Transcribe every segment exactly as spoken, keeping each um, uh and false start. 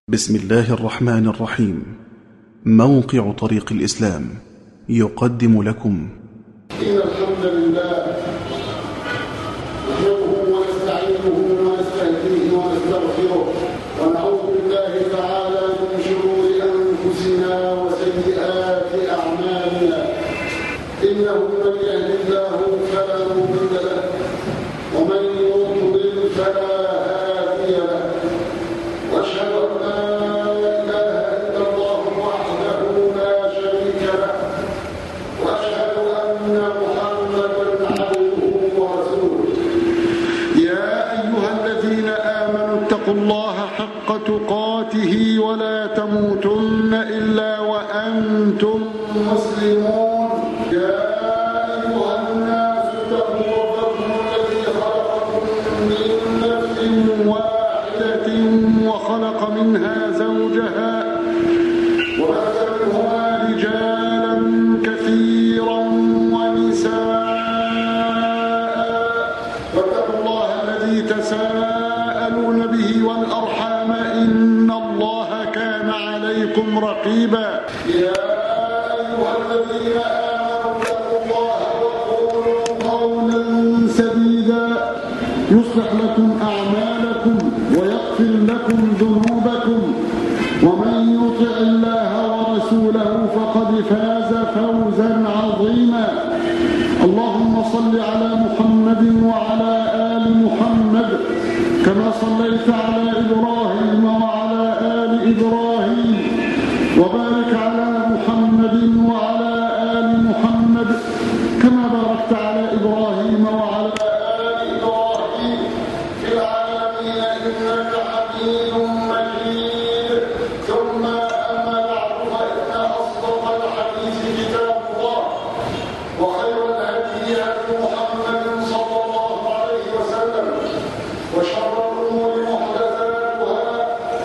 بسم الله الرحمن الرحيم. موقع طريق الإسلام يقدم لكم إن الحمد لله نحمده ونستعينه ونستهديه ونستغفره ونعوذ بالله تعالى من شرور أنفسنا وسيئات أعمالنا. إنه من يهد الله فلا مضل له ومن يضلل فلا هادي له، واشهد ان لا اله الا الله وحده لا شريك له، واشهد ان محمدا عبده ورسوله. يا ايها الذين امنوا اتقوا الله حق تقاته ولا تموتن الا وانتم مسلمون. يا ايها الناس اتقوا ربكم الذي خلقكم من نفس واحده وخلق منها زوجها وبث منهما رجالا كثيرا ونساء، واتقوا الله الذي تساءلون به والأرحام إن الله كان عليكم رقيبا. يا أيها الذين آمنوا اتقوا الله وقولوا قولا سديدا يصلح لكم أعمالكم ويغفر لكم ذنوبكم، ومن يطع الله ورسوله فقد فاز فوزا عظيما. اللهم صل على محمد وعلى آل محمد كما صليت على إبراهيم وعلى آل إبراهيم، وبارك على محمد وعلى آل محمد كما باركت على إبراهيم وعلى آل إبراهيم في العالمين إنك حميد مجيد. ثم أما بعد، فإن أصدق الحديث كتاب الله، وخير الهدي هدي محمد صلى الله عليه وسلم، وشر الأمور محدثاتها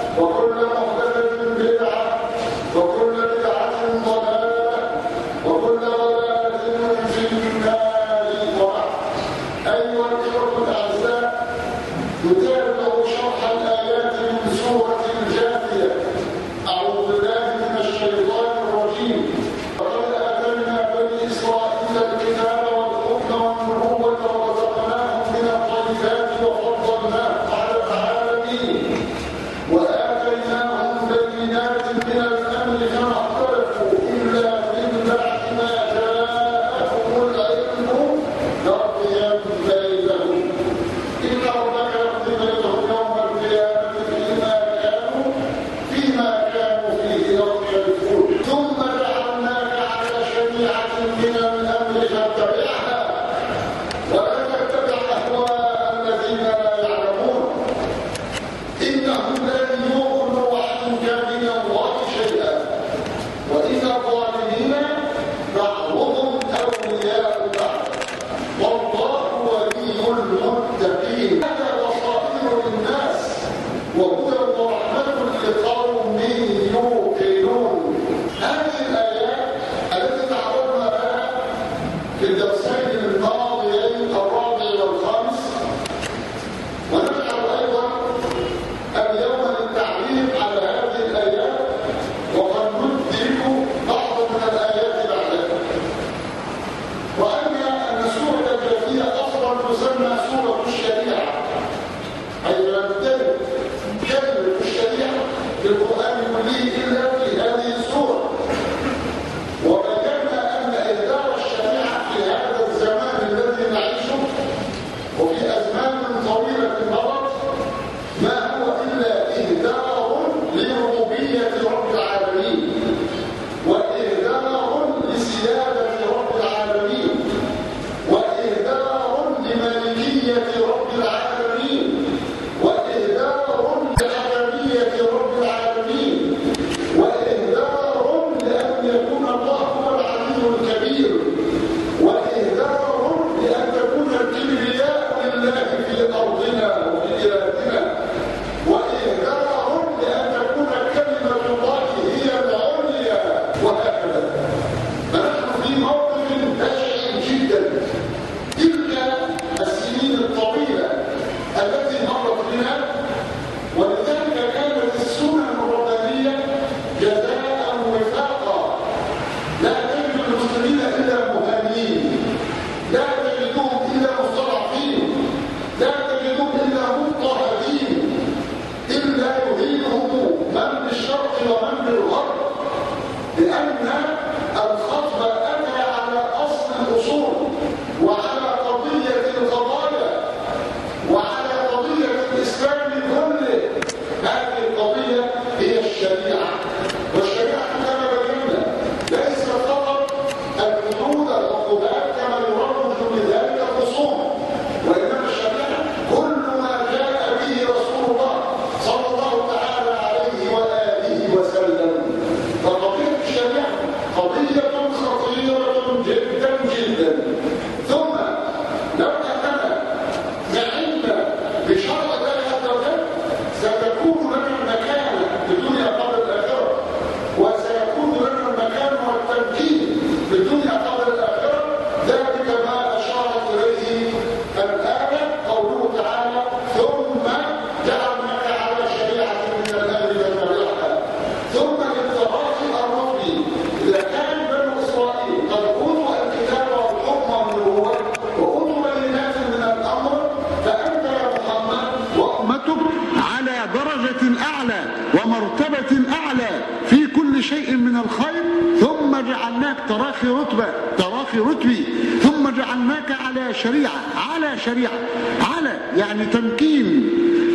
أعلى ومرتبة أعلى في كل شيء من الخير، ثم جعلناك تراخي رتبة تراخي رتبي ثم جعلناك على شريعة على شريعة على يعني تمكين.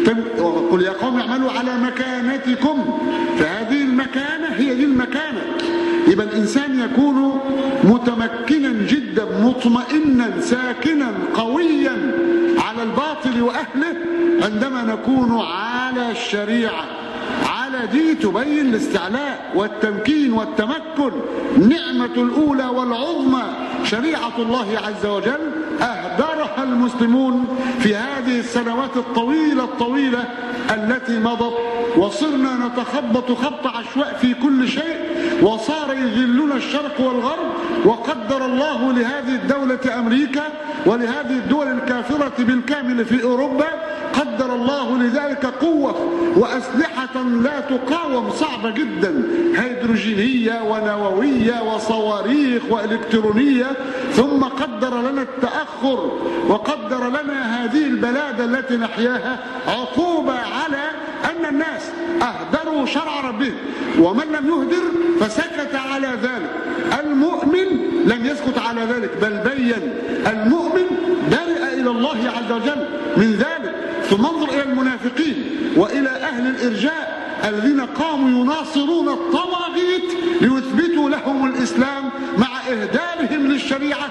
قل يا قوم اعملوا على مكانتكم، فهذه المكانة هي دي المكانة. يبقى الإنسان يكون متمكنا جدا مطمئنا ساكنا قويا على الباطل وأهله عندما نكون على الشريعة. على دي تبين الاستعلاء والتمكين والتمكن. النعمة الأولى والعظمى شريعة الله عز وجل أهدرها المسلمون في هذه السنوات الطويلة الطويلة التي مضت، وصرنا نتخبط خبط عشواء في كل شيء، وصار يذلنا الشرق والغرب. وقدر الله لهذه الدولة أمريكا ولهذه الدول الكافرة بالكامل في أوروبا، قدر الله لذلك قوة وأسلحة لا تقاوم صعبة جدا، هيدروجينية ونووية وصواريخ وإلكترونية. ثم قدر لنا التأخر وقدر لنا هذه البلاد التي نحياها عقوبة على أن الناس أهدروا شرع ربهم، ومن لم يهدر فسكت على ذلك. المؤمن لم يسكت على ذلك، بل بين المؤمن برئ إلى الله عز وجل من ذلك. ثم انظر إلى المنافقين وإلى أهل الإرجاء الذين قاموا يناصرون الطواغيت ليثبتوا لهم الإسلام مع إهدارهم للشريعة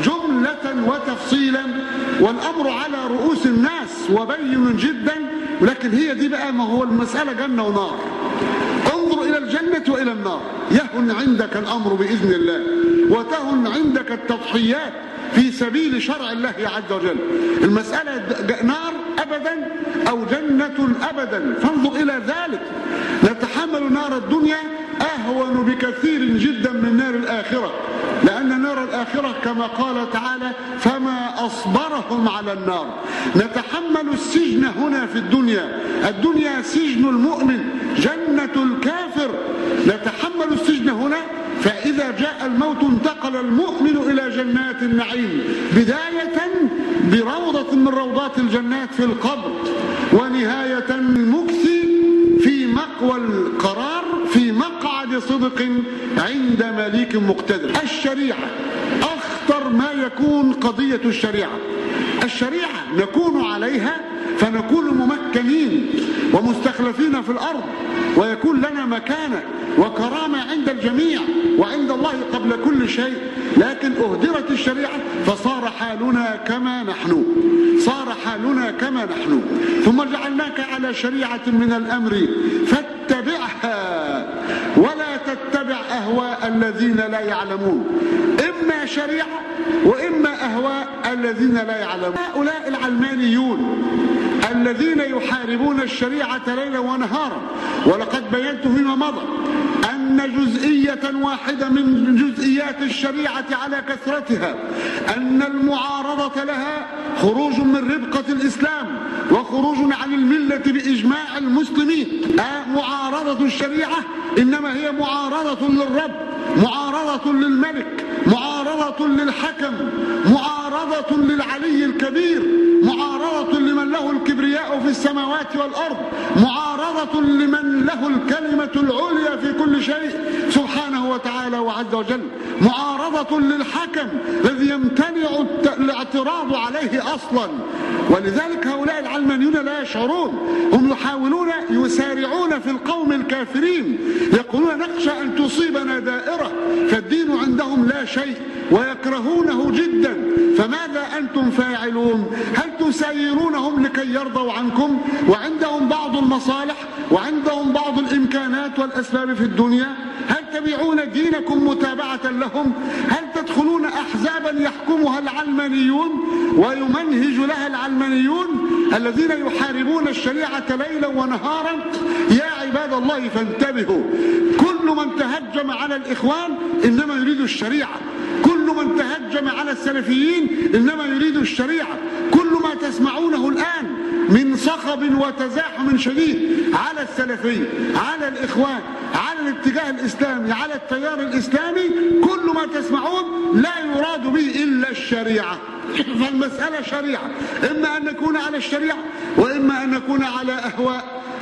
جملة وتفصيلا، والأمر على رؤوس الناس وبين جدا. ولكن هي دي بقى ما هو المسألة جنة ونار. انظر إلى الجنة وإلى النار، يهن عندك الأمر بإذن الله، وتهن عندك التضحيات في سبيل شرع الله عز وجل. المسألة نار أبدا أو جنة أبدا، فانظر إلى ذلك. نتحمل نار الدنيا أهون بكثير جدا من نار الآخرة، لأن نار الآخرة كما قال تعالى فما أصبرهم على النار. نتحمل السجن هنا في الدنيا، الدنيا سجن المؤمن جنة الكافر. نتحمل السجن هنا، فإذا جاء الموت انتقل المؤمن إلى جنات النعيم، بداية بروضة من روضات الجنات في القبر، ونهاية المكث في مقوى القرار في مقعد صدق عند مليك مقتدر. الشريعة أخطر ما يكون قضية الشريعة. الشريعة نكون عليها فنكون ممكنين ومستخلفين في الأرض، ويكون لنا مكانة وكرامة عند الجميع وعند الله قبل كل شيء. لكن أهدرت الشريعة فصار حالنا كما نحن صار حالنا كما نحن ثم جعلناك على شريعة من الأمر فاتبعها ولا تتبع أهواء الذين لا يعلمون. إما شريعة وإما أهواء الذين لا يعلمون. هؤلاء العلمانيون الذين يحاربون الشريعة ليلا ونهارا، ولقد بينت فيما مضى أن جزئية واحدة من جزئيات الشريعة على كثرتها أن المعارضة لها خروج من ربقة الإسلام وخروج عن الملة بإجماع المسلمين. معارضة الشريعة إنما هي معارضة للرب، معارضة للملك، معارضة للحكم، معارضة للعلي الكبير، معارضة لمن له الكبرياء في السماوات والأرض، معارضة لمن له الكلمة العليا في كل شيء سبحانه وتعالى وعز وجل، معارضة للحكم الذي يمتنع الاعتراض عليه أصلا. ولذلك هؤلاء العلمانيون لا يشعرون، هم يحاولون يسارعون في القوم الكافرين، يقولون نخشى أن تصيبنا دائرة، فالدين عندهم لا شيء ويكرهونه جدا. فماذا أنتم فاعلون؟ هل تسيرونهم لكي يرضوا عنكم وعندهم بعض المصالح وعندهم بعض الإمكانات والأسباب في الدنيا؟ هل تبيعون دينكم متابعة لهم؟ هل تدخلون أحزابا يحكمها العلمانيون ويمنهج لها العلمانيون الذين يحاربون الشريعة ليلا ونهارا؟ يا عباد الله فانتبهوا، كل من تهجم على الإخوان إنما يريد الشريعة، كل من تهجم على السلفيين إنما يريد الشريعة. كل ما تسمعونه الآن من صخب وتزاحم شديد على السلفية، على الإخوان، على الاتجاه الإسلامي، على التيار الإسلامي، كل ما تسمعون لا يراد به إلا الشريعة. فالمسألة شريعة، إما أن نكون على الشريعة وإما أن نكون على أهواء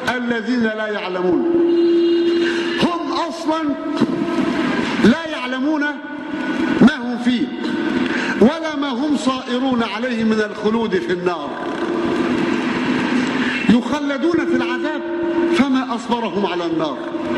الذين لا يعلمون. هم أصلا لا يعلمون ما هم فيه ولا ما هم صائرون عليه من الخلود في النار. يخلدون في العذاب فما أصبرهم على النار.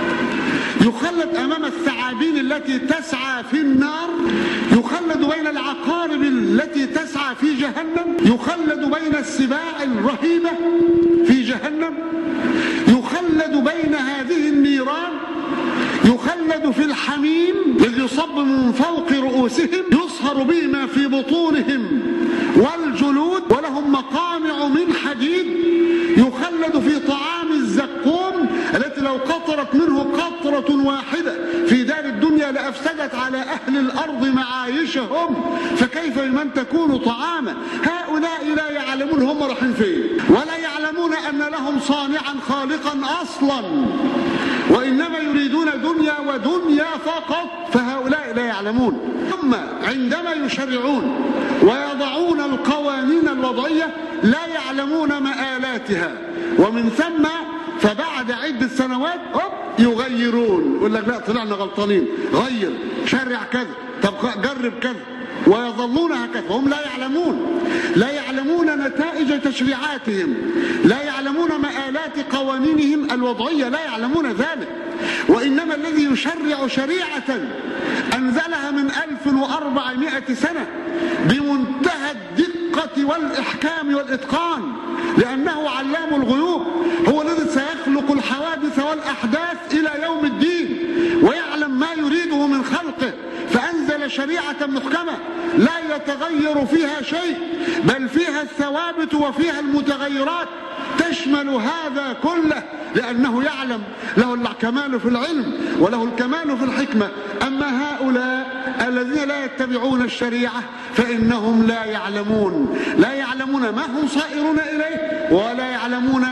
يخلد أمام الثعابين التي تسعى في النار، يخلد بين العقارب التي تسعى في جهنم، يخلد بين السباع الرهيبة في جهنم، يخلد بين هذه النيران، يخلد في الحميم الذي يصب من فوق رؤوسهم يصهر به ما في بطونهم والجلود ولهم مقامع من حديد، يخلد في طعام الزقوم التي لو قطرت منه قطرة واحدة في دار الدنيا لأفسدت على أهل الأرض معايشهم، فكيف بمن تكون طعامه؟ هؤلاء لا يعلمون هم رايحين فين، ولا يعلمون أن لهم صانعا خالقا أصلا، وإنما يريدون دنيا ودنيا فقط. فهؤلاء لا يعلمون. ثم عندما يشرعون ويضعون القوانين الوضعية لا يعلمون مآلاتها، ومن ثم فبعد عدة سنوات يغيرون، يقول لك لا طلعنا غلطانين، غير شرع كذا، طب جرب كذا، ويظلون هكذا. وهم لا يعلمون، لا يعلمون نتائج تشريعاتهم، لا يعلمون مآلات قوانينهم الوضعية، لا يعلمون ذلك. وإنما الذي يشرع شريعة أنزلها من ألف وأربعمائة سنة بمنتهى الدقة والإحكام والإتقان، لأنه علام الغيوب، هو الذي سيخلق الحوادث والأحداث إلى يوم الدين ويعلم ما يريده من خلقه، فأنزل شريعة محكمة لا يتغير فيها شيء، بل فيها الثوابت وفيها المتغيرات تشمل هذا كله، لأنه يعلم، له الكمال في العلم وله الكمال في الحكمة. أما هؤلاء الذين لا يتبعون الشريعة فإنهم لا يعلمون، لا يعلمون ما هم صائرون إليه، ولا يعلمون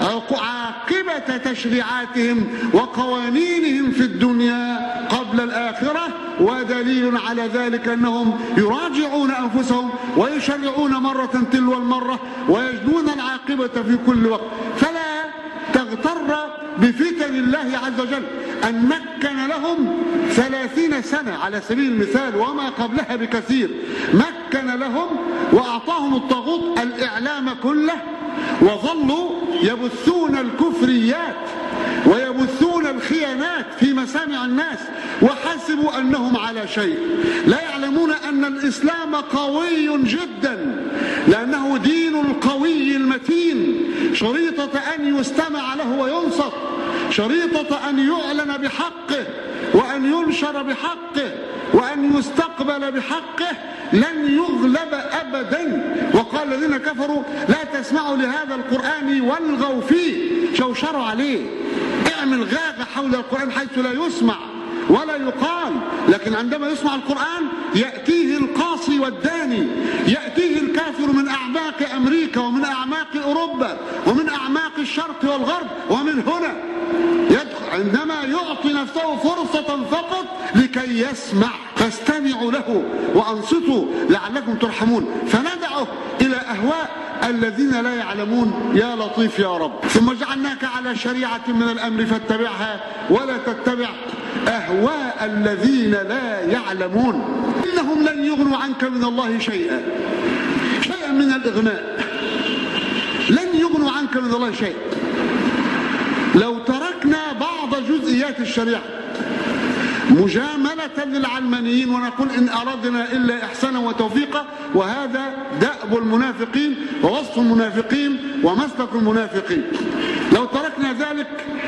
عاقبة تشريعاتهم وقوانينهم في الدنيا قبل الآخرة. ودليل على ذلك أنهم يراجعون أنفسهم ويشرعون مرة تلو المرة ويجدون العاقبة في كل وقت. فلا تغتر بفتن الله عز وجل أن مكن لهم ثلاثين سنة على سبيل المثال وما قبلها بكثير، مكن لهم وأعطاهم الطاغوت الإعلام كله، وظلوا يبثون الكفريات ويبثون الخيانات في مسامع الناس وحسبوا أنهم على شيء. لا يعلمون أن الإسلام قوي جدا، لأنه دين القوي المتين، شريطة أن يستمع له وينصت، شريطة أن يعلن بحقه وأن ينشر بحقه وأن يستقبل بحقه، لن يغلب أبدا. وقال الذين كفروا لا تسمعوا لهذا القرآن والغوا فيه، شوشروا عليه، اعمل غاغة حول القرآن حيث لا يسمع ولا يقال. لكن عندما يسمع القرآن يأتيه القاصي والداني، يأتيه الكافر من أعماق أمريكا ومن أعماق أوروبا ومن أعماق الشرق والغرب، ومن هنا يدخل عندما يعطي نفسه فرصة فقط لكي يسمع. فاستمعوا له وأنصتوا لعلكم ترحمون. فندعه إلى أهواء الذين لا يعلمون يا لطيف يا رب. ثم جعلناك على شريعة من الأمر فاتبعها ولا تتبع أهواء الذين لا يعلمون، إنهم لن يغنوا عنك من الله شيئا، شيئا من الإغناء، لن يغنوا عنك من الله شيئا. لو تركنا بعض جزئيات الشريعة مجاملة للعلمانيين ونقول إن أردنا إلا إحسانا وتوفيقا، وهذا دأب المنافقين ووصف المنافقين ومسلك المنافقين، لو تركنا ذلك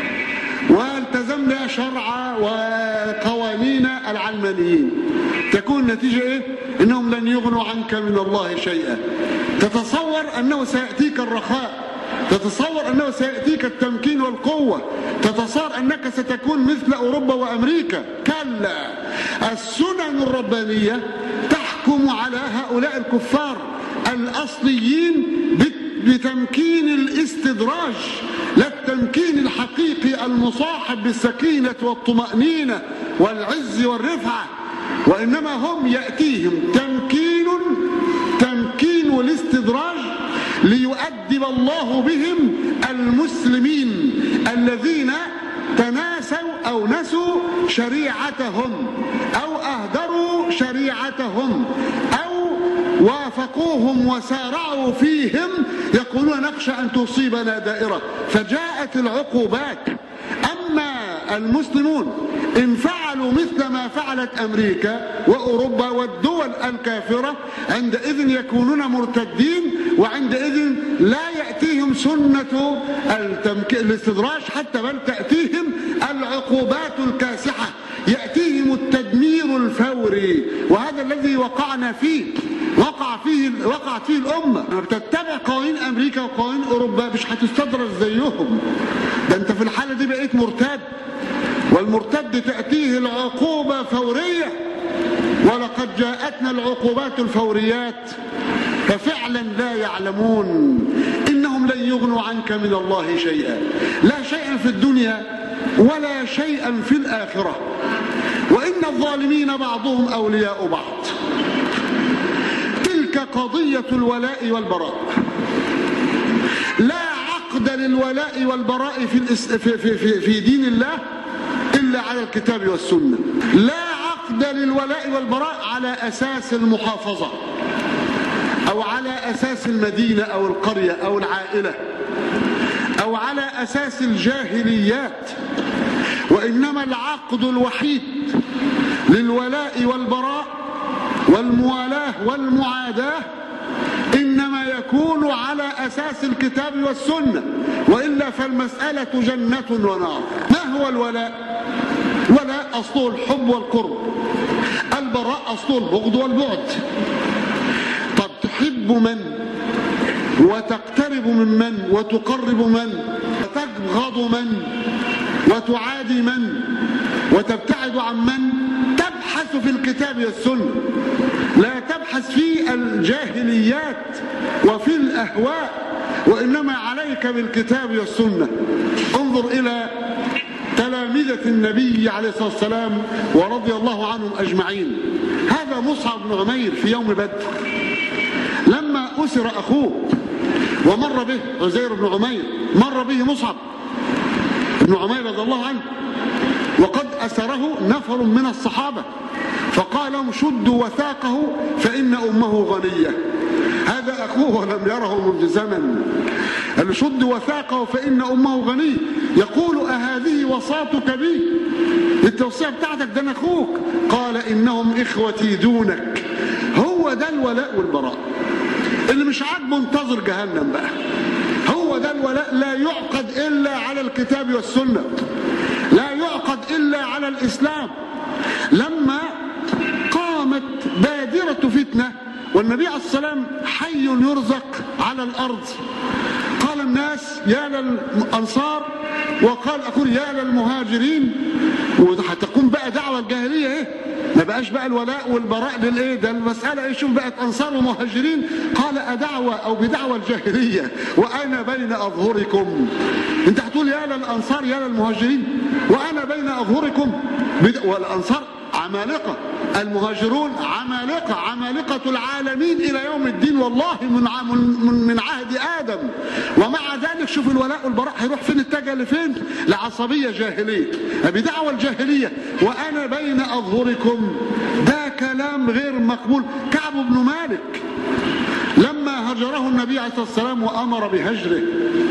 والتزمنا شرع وقوانين العلمانيين تكون النتيجة إيه؟ إنهم لن يغنوا عنك من الله شيئا. تتصور أنه سيأتيك الرخاء، تتصور أنه سيأتيك التمكين والقوة، تتصور أنك ستكون مثل أوروبا وأمريكا. كلا، السنن الربانية تحكم على هؤلاء الكفار الأصليين بتمكين الاستدراج، لا التمكين الحقيقي المصاحب بالسكينة والطمأنينة والعز والرفعة، وإنما هم يأتيهم تمكين تمكين والاستدراج ليؤدب الله بهم المسلمين الذين تناسوا أو نسوا شريعتهم أو أهدروا شريعتهم أو وافقوهم وسارعوا فيهم، يقولون نخشى أن تصيبنا دائرة فجاءت العقوبات. أما المسلمون إن فعلوا مثل ما فعلت أمريكا وأوروبا والدول الكافرة عندئذ يكونون مرتدين، وعندئذ لا يأتيهم سنة الاستدراج حتى، بل تأتيهم العقوبات الكاسحة، يأتيهم التدمير الفوري. وهذا الذي وقعنا فيه وقع فيه وقعت فيه الأمة. بتتبع قوانين أمريكا وقوانين أوروبا مش هتستدرج زيهم، ده أنت في الحالة دي بقيت مرتد، والمرتد تأتيه العقوبة فورية. ولقد جاءتنا العقوبات الفوريات ففعلا لا يعلمون إنهم لن يغنوا عنك من الله شيئا، لا شيئا في الدنيا ولا شيئا في الآخرة، وإن الظالمين بعضهم أولياء بعض. تلك قضية الولاء والبراء. لا عقد للولاء والبراء في, في, في, في دين الله إلا على الكتاب والسنة. لا عقد للولاء والبراء على أساس المحافظة أو على أساس المدينة أو القرية أو العائلة أو على أساس الجاهليات، وإنما العقد الوحيد للولاء والبراء والموالاة والمعاداة إنما يكون على أساس الكتاب والسنة، وإلا فالمسألة جنة ونار. ما هو الولاء؟ ولاء أصله الحب والقرب، البراء أصله البغض والبعد. طب تحب من وتقترب من من وتقرب من وتبغض من وتعادي من وتبتعد عن من؟ تبحث في الكتاب والسنة، لا تبحث في الجاهليات وفي الأهواء، وإنما عليك بالكتاب والسنة. انظر إلى تلامذة النبي عليه الصلاة والسلام ورضي الله عنهم أجمعين. هذا مصعب بن عمير في يوم بدر لما أسر أخوه ومر به عزير بن عمير، مر به مصعب بن عمير رضي الله عنه وقد أسره نفر من الصحابة، فقال لهم شدوا وثاقه فإن أمه غنية. هذا أخوه ولم يره منذ زمن، قال شدوا وثاقه فإن أمه غنية. يقول أهذه وصاتك بي؟ التوصية بتاعتك ده أنا أخوك. قال إنهم إخوتي دونك. هو ده الولاء والبراء. اللي مش عاجبه منتظر جهنم بقى. هو ده الولاء، لا يعقد إلا على الكتاب والسنة، لا يعقد إلا على الإسلام. لما قامت بادرة فتنة والنبي عليه السلام حي يرزق على الأرض، قال الناس يا للأنصار وقال أقول يا للمهاجرين، وهتقوم بقى دعوة الجاهلية ايه، ما بقاش بقى الولاء والبراء للايه ده، المسألة ايه، شوف بقت أنصار ومهاجرين. قال أدعوة أو بدعوة الجاهلية وأنا بين أظهركم. انت هتقول يا للأنصار يا للمهاجرين وأنا بين أظهركم. والأنصار عمالقة، المهاجرون عمالقة، عمالقة العالمين إلى يوم الدين والله من من من عهد آدم. ومع ذلك شوف الولاء والبراء هيروح فين، اتجه لفين؟ لعصبية جاهلية، بدعوة الجاهلية وأنا بين أظهركم. ده كلام غير مقبول. كعب بن مالك لما هجره النبي عليه الصلاة والسلام وأمر بهجره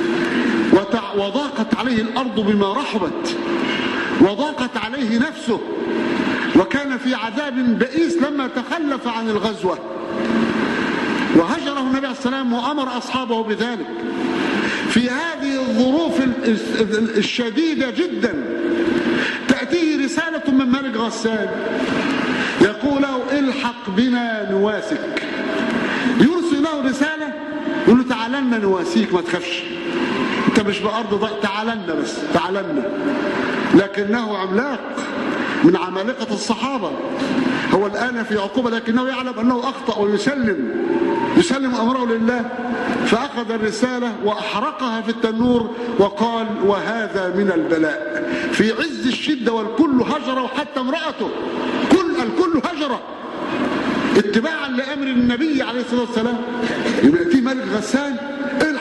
وضاقت عليه الأرض بما رحبت وضاقت عليه نفسه وكان في عذاب بئيس لما تخلف عن الغزوة، وهجره النبي عليه السلام وأمر أصحابه بذلك. في هذه الظروف الشديدة جدا تأتيه رسالة من ملك غسان يقول له الحق بنا نواسك. يرسل له رسالة يقول له تعال لنا نواسيك، ما تخافش انت مش بأرض ضيق، تعال لنا بس تعال لنا. لكنه عملاق من عمالقة الصحابة، هو الآن في عقوبة لكنه يعلم أنه أخطأ ويسلم يسلم أمره لله. فأخذ الرسالة وأحرقها في التنور وقال وهذا من البلاء. في عز الشدة والكل هجره حتى امرأته، كل الكل هجره اتباعا لأمر النبي عليه الصلاة والسلام. يأتي ملك غسان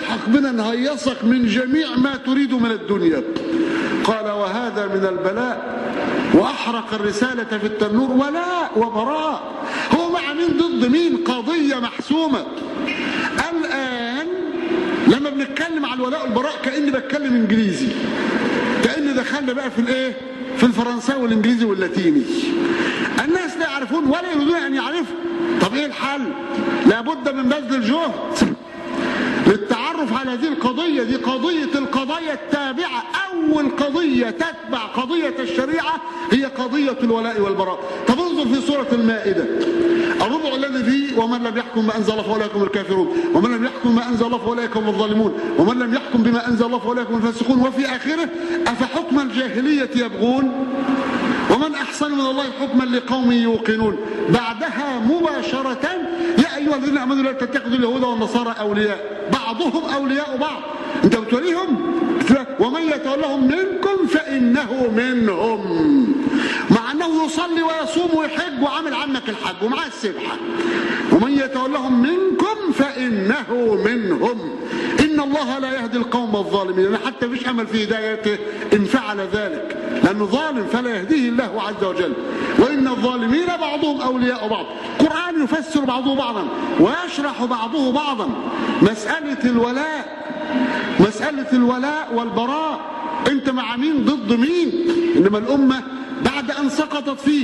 نلحق بنا نهيصك من جميع ما تريد من الدنيا. قال وهذا من البلاء، وأحرق الرسالة في التنور. ولاء وبراء، هو مع مين ضد مين؟ قضية محسومة. الآن لما بنتكلم على الولاء والبراء كأني بتكلم إنجليزي، كأني دخلنا بقى في الإيه؟ في الفرنساوي والإنجليزي واللاتيني. الناس لا يعرفون ولا يريدون أن يعرفوا. طب إيه الحل؟ لابد من بذل الجهد للتعرف على هذه القضية. دي قضية القضايا التابعة، أول قضية تتبع قضية الشريعة هي قضية الولاء والبراء. طب انظر في سورة المائدة الربع الذي فيه ومن لم يحكم ما أنزل الله فأولئك هم الكافرون، ومن لم يحكم ما أنزل الله فأولئك هم الظالمون، ومن لم يحكم بما أنزل الله فأولئك هم الفاسقون. وفي آخره أفحكم الجاهلية يبغون ومن أحسن من الله حكما لقوم يوقنون. بعدها مباشرة يا أيها الذين آمنوا لا تتخذوا اليهود والنصارى أولياء بعضهم أولياء بعض. أنت بتوليهم ومن يتولهم منكم فإنه منهم، مع أنه يصلي ويصوم ويحج وعامل عنك الحج ومعاه السبحة. ومن يتولهم منكم فإنه منهم إن الله لا يهدي القوم الظالمين. يعني حتى مش أمل في هدايته إن فعل ذلك، لأنه ظالم فلا يهديه الله عز وجل. وإن الظالمين بعضهم أولياء بعض. القرآن يفسر بعضه بعضا ويشرح بعضه بعضا. مسألة الولاء مسألة الولاء والبراء، أنت مع مين ضد مين؟ إنما الأمة بعد أن سقطت فيه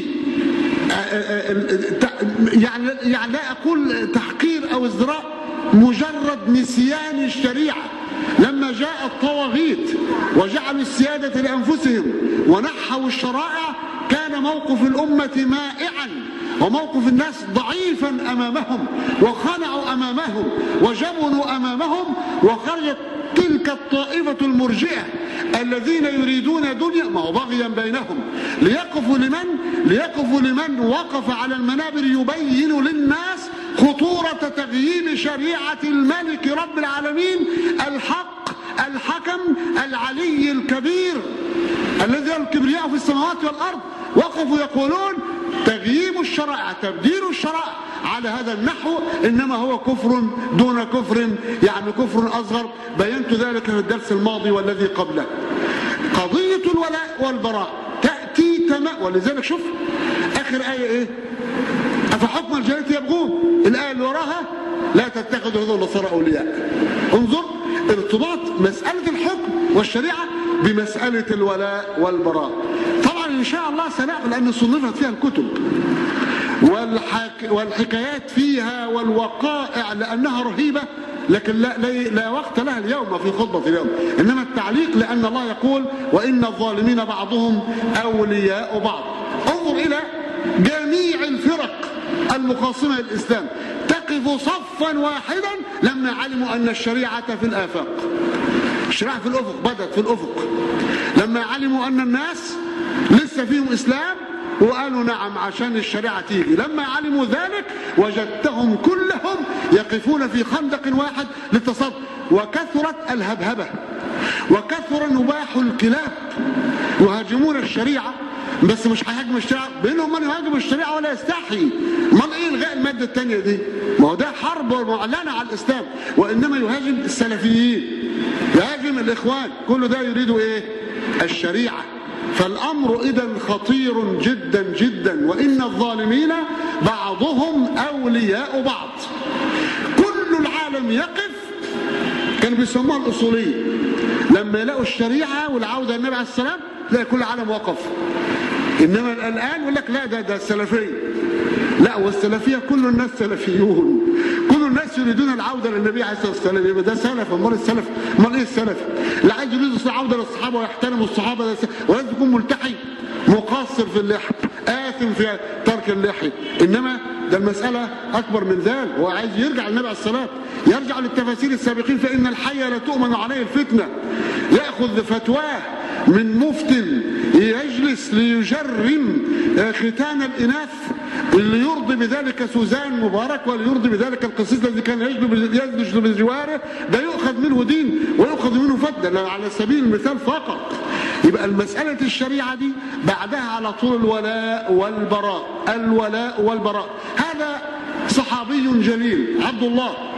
يعني يعني لا أقول تحقير أو ازدراء، مجرد نسيان الشريعة. لما جاء الطواغيت وجعلوا السيادة لأنفسهم ونحوا الشرائع كان موقف الأمة مائعا وموقف الناس ضعيفا أمامهم، وخنعوا أمامهم وجبنوا أمامهم، وخرجت تلك الطائفة المرجئة الذين يريدون دنيا ما هو بغيا بينهم ليقفوا لمن ليقفوا لمن وقف على المنابر يبين للناس خطورة تغييب شريعة الملك رب العالمين الحق الحكم العلي الكبير الذي له الكبرياء في السماوات والأرض. وقفوا يقولون تغييب الشرائع تبديل الشرائع على هذا النحو إنما هو كفر دون كفر، يعني كفر أصغر. بينت ذلك في الدرس الماضي والذي قبله. قضية الولاء والبراء تأتي تمام. ولذلك شوف آخر آية إيه؟ أفحكم الجاهلية يبغون. الآية اللي وراها لا تتخذوا هذول النصارى أولياء. انظر ارتباط مسألة الحكم والشريعة بمسألة الولاء والبراء. طبعا إن شاء الله سنعرف لأن صنفت فيها الكتب والحك... والحكايات فيها والوقائع لأنها رهيبة، لكن لا, لا, لا وقت لها اليوم في خطبة اليوم، إنما التعليق لأن الله يقول وإن الظالمين بعضهم أولياء بعض. انظر إلى جميع الفرق المقاصمة للإسلام تقف صفا واحدا لما علموا أن الشريعة في الآفاق. الشريعة في الأفق، بدأت في الأفق لما علموا أن الناس لسه فيهم إسلام وقالوا نعم عشان الشريعة تيجي. لما علموا ذلك وجدتهم كلهم يقفون في خندق واحد للتصدي. وكثرت الهبهبة وكثر نباح الكلاب يهاجمون الشريعة، بس مش هيهاجم الشريعة بينهم من يهاجم الشريعة ولا يستحي. امال ايه الغاء المادة الثانية دي؟ ما هو ده حرب معلنة على الإسلام. وإنما يهاجم السلفيين يهاجم الإخوان، كل ده يريدوا ايه؟ الشريعة. فالأمر إذن خطير جدا جدا. وإن الظالمين بعضهم أولياء بعض. كل العالم يقف، كانوا بيسموها الأصولية، لما يلاقوا الشريعة والعودة النبي عليه السلام تلاقي كل العالم وقف. إنما الآن يقول لك لا ده ده السلفية. لا، والسلفية كل الناس سلفيون، كل الناس يريدون العودة للنبي عليه الصلاة والسلام. يبقى ده سلف. امال السلف امال ايه السلف؟ اللي عايز يريد العودة للصحابة ويحترم الصحابة ده، ولازم يكون ملتحي مقصر في اللحى آثم في ترك اللحية. إنما ده المسألة أكبر من ذلك. هو عايز يرجع للنبي عليه الصلاة، يرجع للتفاسير السابقين فإن الحي لا تؤمن عليه الفتنة. يأخذ فتواه من مفتن يجلس ليجرم ختان الإناث اللي يرضي بذلك سوزان مبارك واللي يرضي بذلك القسيس الذي كان يجلس بجواره، ده يؤخذ منه دين ويؤخذ منه فتنة على سبيل المثال فقط. يبقى المسألة الشريعة دي بعدها على طول الولاء والبراء. الولاء والبراء. هذا صحابي جليل عبد الله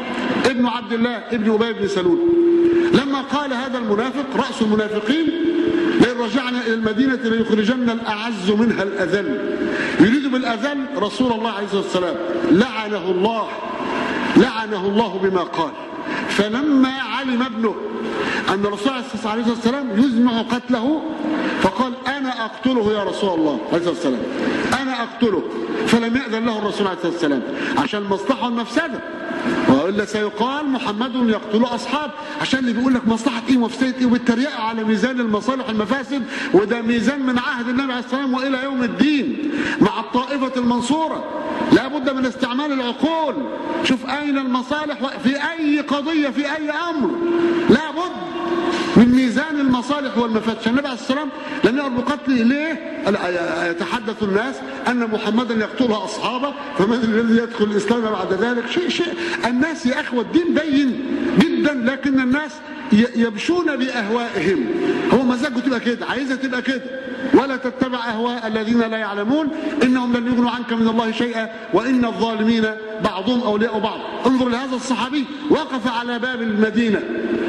ابن عبد الله ابن أبي بن سلول. لما قال هذا المنافق رأس المنافقين لئن رجعنا إلى المدينة ليخرجن الأعز منها الأذل، يريد بالأذل رسول الله عليه الصلاة والسلام، لعنه الله لعنه الله بما قال. فلما علم ابنه أن الرسول عليه الصلاة والسلام يزمع قتله فقال أنا أقتله يا رسول الله عليه الصلاة والسلام، أنا أقتله. فلم يأذن له الرسول عليه الصلاة والسلام عشان المصلحة والمفسدة، وإلا سيقال محمد يقتل أصحاب، عشان اللي بيقول لك مصلحة إيه ومفسدة إيه وبالتريقة على ميزان المصالح والمفاسد، وده ميزان من عهد النبي عليه الصلاة والسلام وإلى يوم الدين مع الطائفة المنصورة. لا بد من استعمال العقول. شوف أين المصالح في أي قضية في أي أمر، لا بد من ميزان المصالح والمفاسد. النبي عليه الصلاة والسلام لم يأمر بقتله ليه؟ يتحدث الناس أن محمدا يقتل أصحابه فمن الذي يدخل الإسلام بعد ذلك؟ شيء شيء الناس يا أخوة الدين بين جدا، لكن الناس يمشون بأهوائهم. هو مزاجه تبقى كده، عايزة تبقى كده، ولا تتبع أهواء الذين لا يعلمون إنهم لن يغنوا عنك من الله شيئا وإن الظالمين بعضهم أولياء بعض. انظر لهذا الصحابي وقف على باب المدينة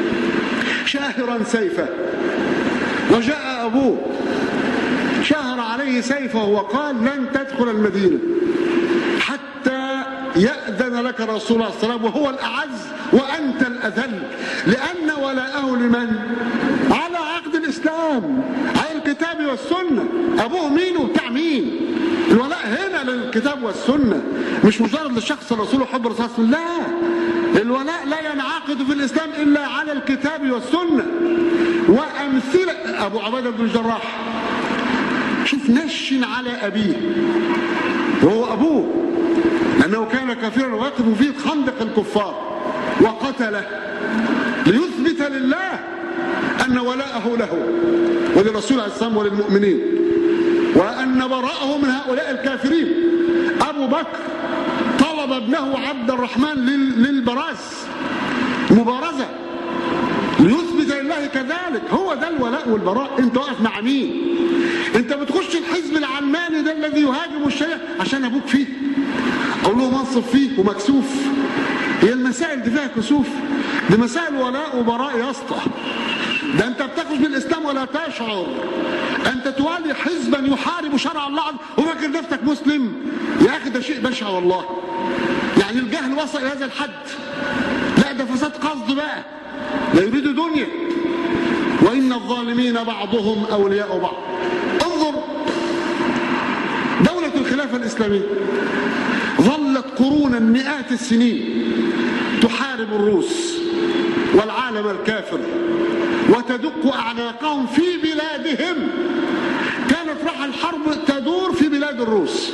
شاهرا سيفه، وجاء أبوه شهر عليه سيفه وقال لن تدخل المدينة حتى يأذن لك رسول الله صلى الله عليه وسلم وهو الأعز وأنت الأذل، لأن ولاءه لمن؟ على عقد الإسلام، على الكتاب والسنة. أبوه مين وبتاع مين؟ الولاء هنا للكتاب والسنة، مش مجرد للشخص الرسول وحب الرسول صلى الله عليه وسلم. لا، الولاء لا ينعقد في الإسلام إلا على الكتاب والسنة. وأمثلة أبو عبيدة بن الجراح، شوف نشن على أبيه وهو أبوه، لأنه كان كافرا واقف في خندق الكفار وقتله ليثبت لله أن ولاءه له وللرسول عليه السلام وللمؤمنين، وأن براءه من هؤلاء الكافرين. أبو بكر طلب ابنه عبد الرحمن للبراز، مبارزة ليثبت لله كذلك. هو ده الولاء والبراء. انت واقف مع مين؟ انت بتخش الحزب العلماني ده الذي يهاجم الشيعة عشان ابوك فيه او له منصب فيه ومكسوف. هي المسائل دي فيها كسوف؟ دي مسائل ولاء وبراء يا اسطى. ده انت بتخرج من الاسلام ولا تشعر، انت توالي حزبا يحارب شرع الله وفاكر نفسك مسلم. يا اخي ده شيء بشع والله، يعني الجهل وصل الى هذا الحد. لا ده فساد قصد بقى، لا يريد دنيا. وإن الظالمين بعضهم أولياء بعض. انظر دولة الخلافة الإسلامية ظلت قرونا مئات السنين تحارب الروس والعالم الكافر وتدق أعناقهم في بلادهم. كانت راح الحرب تدور في بلاد الروس.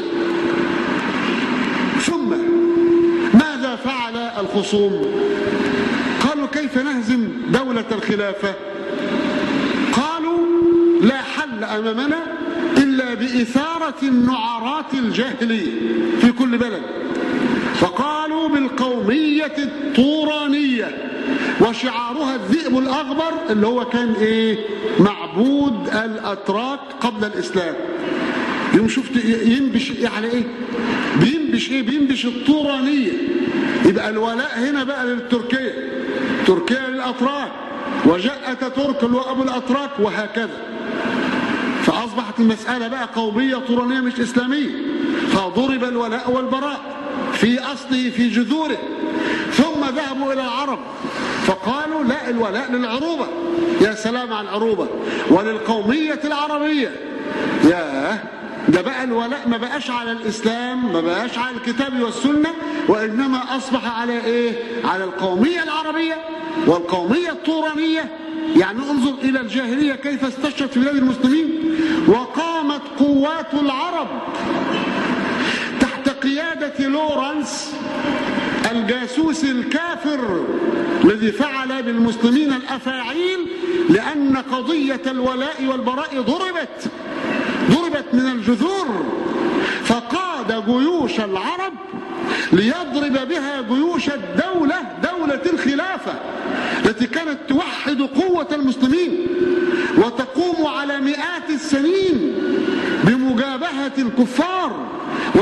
ثم ماذا فعل الخصوم؟ قالوا كيف نهزم دولة الخلافة؟ قالوا لا حل أمامنا إلا بإثارة النعرات الجاهلية في كل بلد. فقالوا بالقومية الطورانية، وشعارها الذئب الأغبر اللي هو كان إيه؟ معبود الأتراك قبل الإسلام. يوم شفت ينبش على إيه؟ بينبش إيه؟ بينبش الطورانية. يبقى الولاء هنا بقى للتركية، تركيا للأتراك، وجاء أتاتورك اللي هو أبو الأتراك، وهكذا. فأصبحت المسألة بقى قومية طورانية مش إسلامية. فضرب الولاء والبراء في أصله في جذوره. ثم ذهبوا إلى العرب فقالوا لا، الولاء للعروبة. يا سلام على العروبة وللقومية العربية. ياه، ده بقى الولاء ما بقاش على الإسلام، ما بقاش على الكتاب والسنة، وإنما أصبح على إيه؟ على القومية العربية والقومية الطورانية. يعني انظر إلى الجاهلية كيف استشرت في بلاد المسلمين. وقامت قوات العرب تحت قيادة لورنس الجاسوس الكافر الذي فعل بالمسلمين الأفاعيل، لأن قضية الولاء والبراء ضربت ضربت من الجذور. فقاد جيوش العرب ليضرب بها جيوش الدولة، دولة الخلافة التي كانت توحد قوة المسلمين وتقوم على مئات السنين بمجابهة الكفار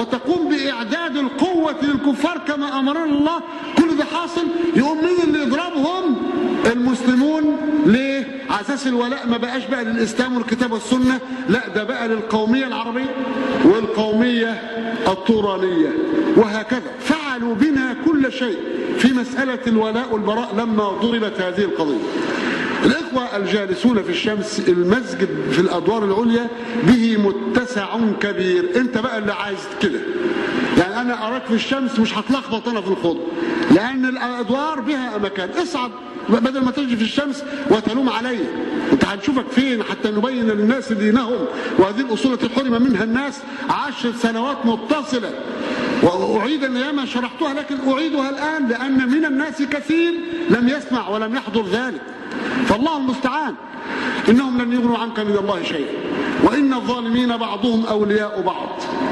وتقوم بإعداد القوة للكفار كما أمرنا الله، كل ده حاصل، يقوم مين اللي يضربهم؟ المسلمون. ليه؟ على أساس الولاء ما بقاش بقى للإسلام والكتاب والسنة، لا ده بقى للقومية العربية والقومية الطورانية، وهكذا فعلوا بنا كل شيء في مسألة الولاء والبراء لما ضربت هذه القضية. الإخوة الجالسون في الشمس، المسجد في الأدوار العليا به متسع كبير، أنت بقى اللي عايز كده، يعني أنا أراك في الشمس مش هتلخبط أنا في الخضر، لأن الأدوار بها مكان. اصعد بدل ما تجي في الشمس وتلوم علي، أنت هنشوفك فين حتى نبين للناس دينهم، وهذه الأصول التي حرم منها الناس عشر سنوات متصلة، وأعيد أيام شرحتها لكن أعيدها الآن لأن من الناس كثير لم يسمع ولم يحضر ذلك، فالله المستعان. إنهم لن يغنوا عنك من الله شيئا وإن الظالمين بعضهم أولياء بعض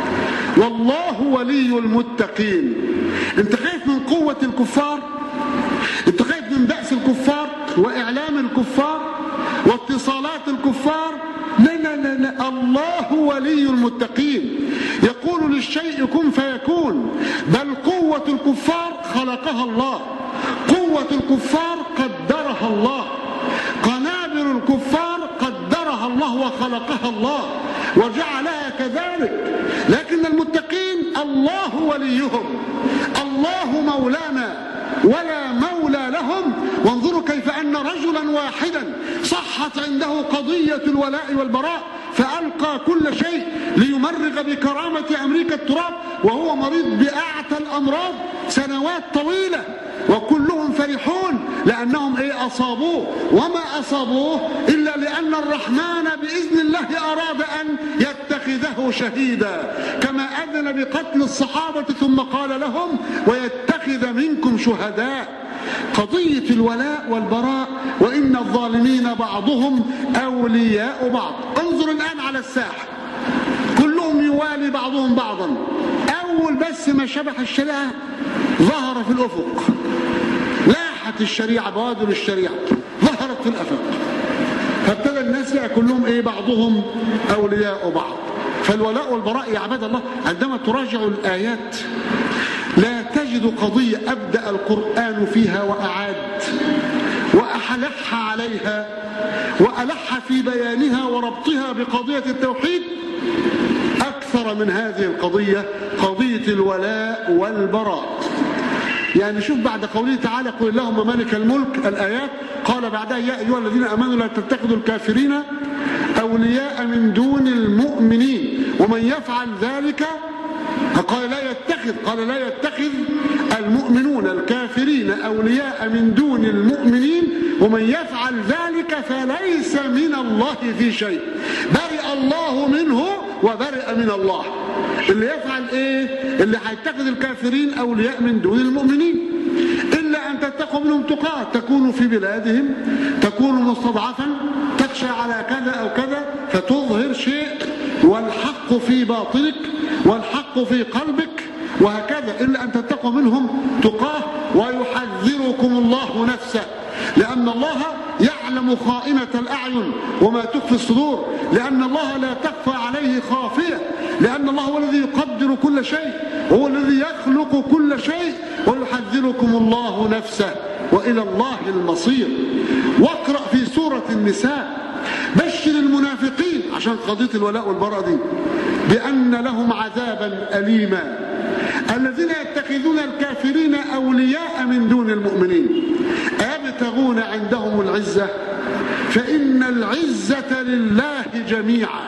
والله ولي المتقين. أنت خايف من قوة الكفار؟ أنت خايف من بأس الكفار وإعلام الكفار واتصالات الكفار؟ لا لا لا لا، الله ولي المتقين، يقول للشيء كن فيكون. بل قوة الكفار خلقها الله، قوة الكفار قدرها الله، قنابل الكفار قدرها الله وخلقها الله وجعلها كذلك، لكن المتقين الله وليهم، الله مولانا ولا مولى لهم. وانظروا كيف أن رجلا واحدا صحت عنده قضية الولاء والبراء فألقى كل شيء ليمرغ بكرامة أمريكا التراب وهو مريض بأعتى الأمراض سنوات طويلة، وكلهم فرحون لأنهم إيه أصابوه، وما أصابوه إلا لأن الرحمن بإذن الله أراد أن يتخذه شهيدا، كما أذن بقتل الصحابة ثم قال لهم ويتخذ منكم شهداء. قضية الولاء والبراء، وإن الظالمين بعضهم أولياء بعض. انظر الآن على الساحة، كلهم يوالي بعضهم بعضا. أول بس ما شبح الشريعة ظهر في الأفق، لاحت الشريعة، بوادر الشريعة ظهرت في الأفق، فابتدى الناس بقى كلهم إيه بعضهم أولياء بعض. فالولاء والبراء يا عباد الله عندما تراجع الآيات لا تجد قضية أبدأ القرآن فيها وأعاد وأحلح عليها وألح في بيانها وربطها بقضية التوحيد أكثر من هذه القضية، قضية الولاء والبراء. يعني شوف بعد قوله تعالى قل اللهم مالك الملك الآيات، قال بعدها يا أيها الذين آمنوا لا تتخذوا الكافرين أولياء من دون المؤمنين ومن يفعل ذلك، قال لا يتخذ قال لا يتخذ المؤمنون الكافرين أولياء من دون المؤمنين ومن يفعل ذلك فليس من الله في شيء، برئ الله منه وبرئ من الله. اللي يفعل ايه؟ اللي هيتخذ الكافرين أولياء من دون المؤمنين، إلا أن تتقوا منهم تقاة، تكونوا في بلادهم، تكونوا مستضعفا، تخشى على كذا أو كذا فتظهر شيء والحق في باطنك والحق في قلبك وهكذا، إلا أن تتقوا منهم تقاه ويحذركم الله نفسه، لأن الله يعلم خائنة الأعين وما تخفي الصدور، لأن الله لا تخفى عليه خافية، لأن الله هو الذي يقدر كل شيء، هو الذي يخلق كل شيء، ويحذركم الله نفسه وإلى الله المصير. واقرأ في سورة النساء بشر المنافقين عشان قضية الولاء والبراء دي بأن لهم عذابا أليما الذين يتخذون الكافرين أولياء من دون المؤمنين أيبتغون عندهم العزة فإن العزة لله جميعا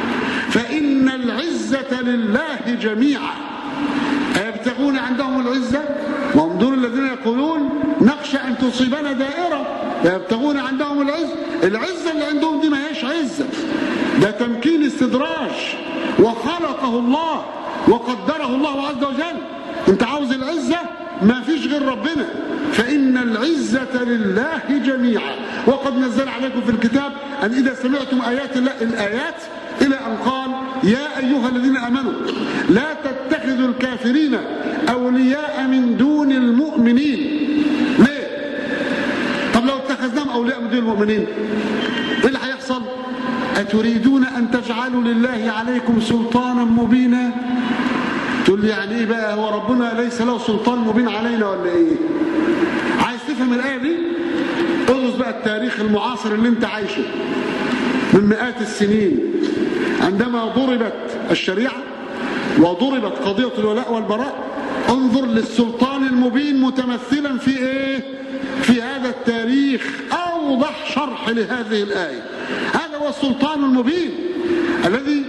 فإن العزة لله جميعا. أيبتغون عندهم العزة، وهم دول الذين يقولون نخشى أن تصيبنا دائرة، يبتغون عندهم العزة. العزة اللي عندهم دي ما هيش عزة، ده تمكين استدراج وخلقه الله وقدره الله عز وجل. انت عاوز العزة ما فيش غير ربنا، فإن العزة لله جميعا. وقد نزل عليكم في الكتاب أن إذا سمعتم آيات الله الآيات إلى أن قال يا أيها الذين آمنوا لا تتخذوا الكافرين أولياء من دون المؤمنين. ليه؟ طب لو اتخذناهم أولياء من دون المؤمنين إيه اللي هيحصل؟ أتريدون أن تجعلوا لله عليكم سلطانا مبينا؟ تقول لي يعني ايه بقى، هو ربنا ليس له سلطان مبين علينا ولا ايه؟ عايز تفهم الآية دي؟ ادرس بقى التاريخ المعاصر اللي انت عايشه من مئات السنين، عندما ضربت الشريعة وضربت قضية الولاء والبراء، انظر للسلطان المبين متمثلا في ايه؟ في هذا التاريخ. اوضح شرح لهذه الآية، هذا هو السلطان المبين الذي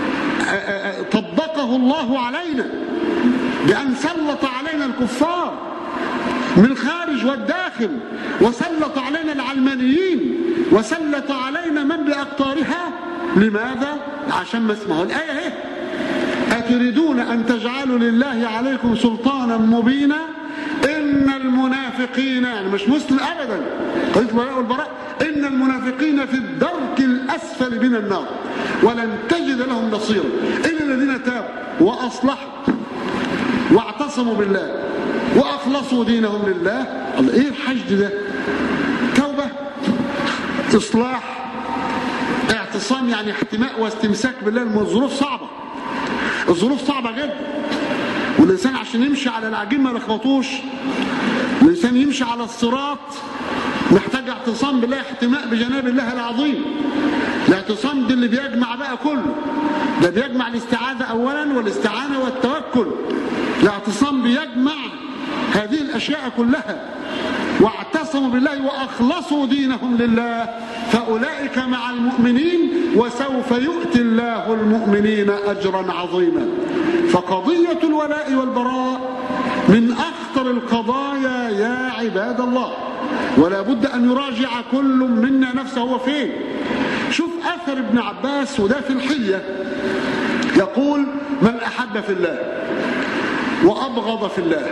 طبقه الله علينا بأن سلط علينا الكفار من الخارج والداخل، وسلط علينا العلمانيين، وسلط علينا من بأقطارها. لماذا؟ عشان ما اسمعوا الآية اهي: أتريدون أن تجعلوا لله عليكم سلطانا مبينا إن المنافقين، يعني مش مسلم أبدا، قضية الولاء والبراء، إن المنافقين في الدرك الأسفل من النار ولن تجد لهم نصيرا إلا الذين تابوا وأصلحوا واعتصموا بالله وأخلصوا دينهم لله. الله، إيه الحشد ده؟ توبة، إصلاح، اعتصام، يعني احتماء واستمساك بالله. الظروف صعبة، الظروف صعبة جدا، والإنسان عشان يمشي على العجين ما لخبطوش، الإنسان يمشي على الصراط محتاج اعتصام بالله، احتماء بجناب الله العظيم. الاعتصام ده اللي بيجمع بقى كله، ده بيجمع الاستعاذة أولا والاستعانة والتوكل. الاعتصام بيجمع هذه الأشياء كلها. واعتصموا بالله وأخلصوا دينهم لله فأولئك مع المؤمنين وسوف يؤتي الله المؤمنين أجرا عظيما. فقضية الولاء والبراء من أخطر القضايا يا عباد الله، ولا بد أن يراجع كل منا نفسه هو فين. شوف أثر ابن عباس، وده في الحلية، يقول: من أحب في الله وأبغض في الله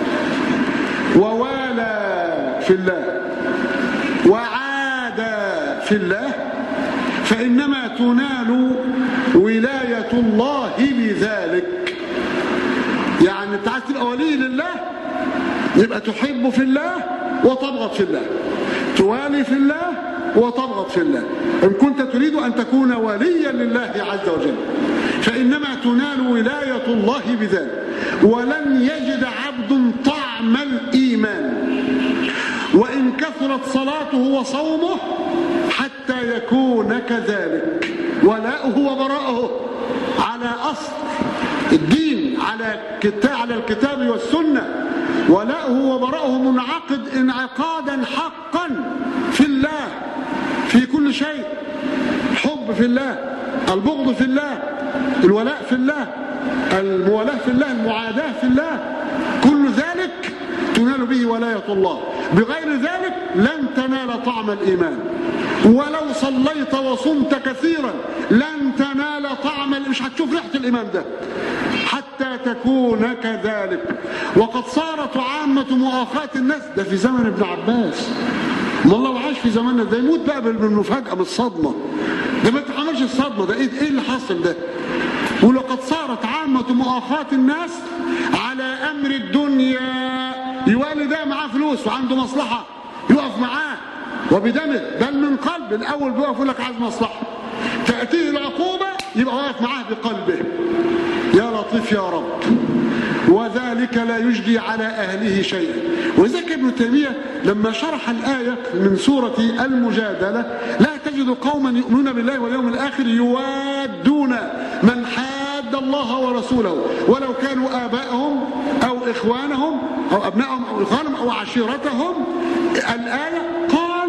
ووالى في الله وعادى في الله فإنما تنال ولاية الله بذلك. يعني انت عايز تبقى ولي لله، يبقى تحب في الله وتبغض في الله، توالي في الله وتبغض في الله. إن كنت تريد أن تكون وليا لله عز وجل فإنما تنال ولاية الله بذلك. ولن يجد عبد طعم الإيمان وإن كثرت صلاته وصومه حتى يكون كذلك. ولاؤه وبراءه على أصل الدين، على على الكتاب والسنة. ولاؤه وبراءه منعقد انعقادا حقا في الله في كل شيء. حب في الله، البغض في الله، الولاء في الله، الموالاة في الله، المعاداة في الله، كل ذلك تنال به ولاية الله. بغير ذلك لن تنال طعم الإيمان. ولو صليت وصمت كثيرا لن تنال طعم، مش هتشوف ريحة الإيمان ده حتى تكون كذلك. وقد صارت عامة مؤاخاة الناس، ده في زمن ابن عباس. ما الله عاش في زماننا ده يموت بقى بالمفاجأة، بالصدمة. ده ما تحملش الصدمة، ده ايه اللي حصل ده؟ ولقد صارت عامة مؤاخاة الناس على أمر الدنيا. يوالي ده معاه فلوس وعنده مصلحة يقف معاه وبدمه، بل من قلب. الأول بيقف يقول لك عايز مصلحة، تأتيه العقوبة يبقى واقف معاه بقلبه. يا لطيف يا رب. وذلك لا يجدي على أهله شيئا. وذلك ابن تيمية لما شرح الآية من سورة المجادلة: لا تجد قوما يؤمنون بالله واليوم الآخر يوادون من حاد الله ورسوله ولو كانوا آباءهم أو إخوانهم أو أبنائهم أو إخوانهم أو عشيرتهم. الآية قال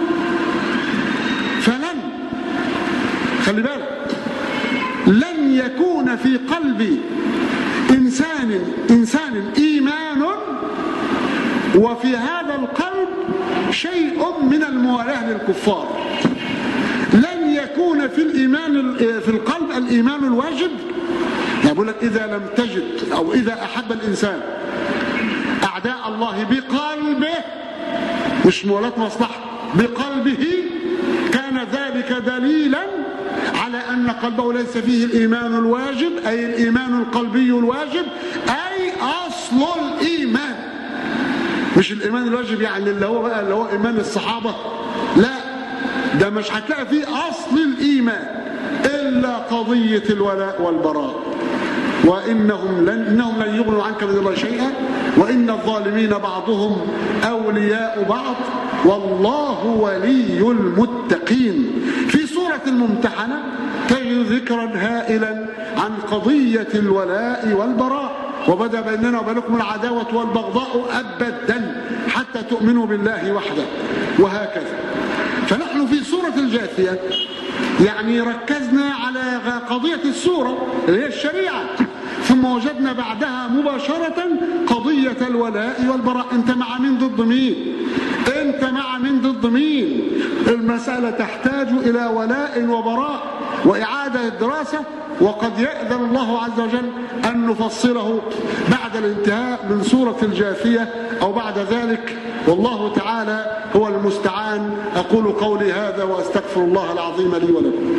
فلن، خلي بالك، لن يكون في قلب إنسان إنسان إيمان وفي هذا القلب شيء من الموالاة للكفار. لن يكون في الإيمان في القلب الإيمان الواجب. يقول لك: إذا لم تجد أو إذا أحب الإنسان أعداء الله بقلبه، مش موالاة مصلحة، بقلبه، كان ذلك دليلا على أن قلبه ليس فيه الإيمان الواجب، أي الإيمان القلبي الواجب، أي أصل الإيمان. مش الإيمان الواجب يعني اللي هو بقى اللي هو إيمان الصحابة، لا، ده مش هتلاقي فيه أصل الإيمان إلا قضية الولاء والبراء. وإنهم لن, إنهم لن يغنوا عنك من الله شيئا وإن الظالمين بعضهم أولياء بعض والله ولي المتقين. في سورة الممتحنة تجد ذكرا هائلا عن قضية الولاء والبراء، وبدأ بيننا وبينكم العداوة والبغضاء أبدا حتى تؤمنوا بالله وحده، وهكذا. فنحن في سورة الجاثية يعني ركزنا على قضية السورة اللي هي الشريعة، ثم وجدنا بعدها مباشرة قضية الولاء والبراء. انت مع مين ضد مين؟ انت مع مين ضد مين؟ المسألة تحتاج إلى ولاء وبراء وإعادة الدراسة، وقد يأذن الله عز وجل أن نفصله بعد الانتهاء من سورة الجاثية أو بعد ذلك، والله تعالى هو المستعان. أقول قولي هذا وأستغفر الله العظيم لي ولكم.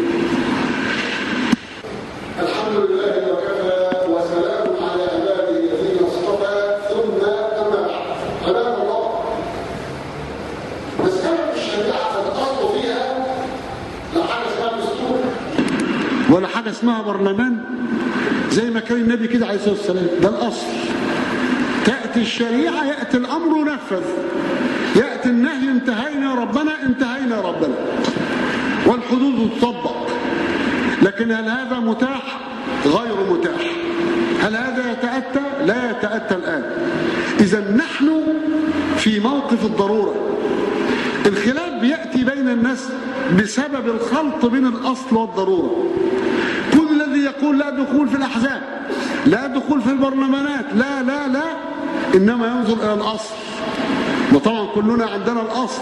الحمد لله وكفى وسلام على عباده الذين اصطفى، ثم أما بعد. عباد الله، مسألة الشريعة الأصل فيها لا حاجة اسمها دستور ولا حاجة اسمها برلمان زي ما كان النبي كده عليه الصلاة والسلام. ده الأصل. تأتي الشريعة يأتي الأمر ينفذ، يأتي النهي انتهينا ربنا انتهينا ربنا، والحدود تطبق. لكن هل هذا متاح؟ غير متاح. هل هذا يتأتى؟ لا يتأتى الآن. إذا نحن في موقف الضرورة. الخلاف بيأتي بين الناس بسبب الخلط بين الأصل والضرورة. كل الذي يقول لا دخول في الأحزاب، لا دخول في البرلمانات، لا لا لا، إنما ينظر إلى الأصل. وطبعا كلنا عندنا الأصل،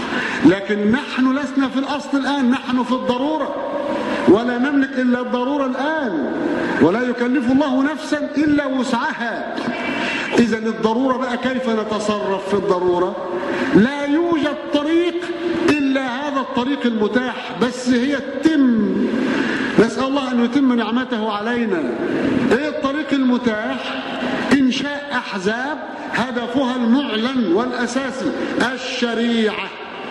لكن نحن لسنا في الأصل الآن، نحن في الضرورة، ولا نملك إلا الضرورة الآن، ولا يكلف الله نفسا إلا وسعها. إذا الضرورة بقى كيف نتصرف في الضرورة؟ لا يوجد طريق إلا هذا الطريق المتاح، بس هي تتم. نسأل الله أن يتم نعمته علينا. إيه الطريق المتاح؟ إنشاء أحزاب هدفها المعلن والأساسي الشريعة.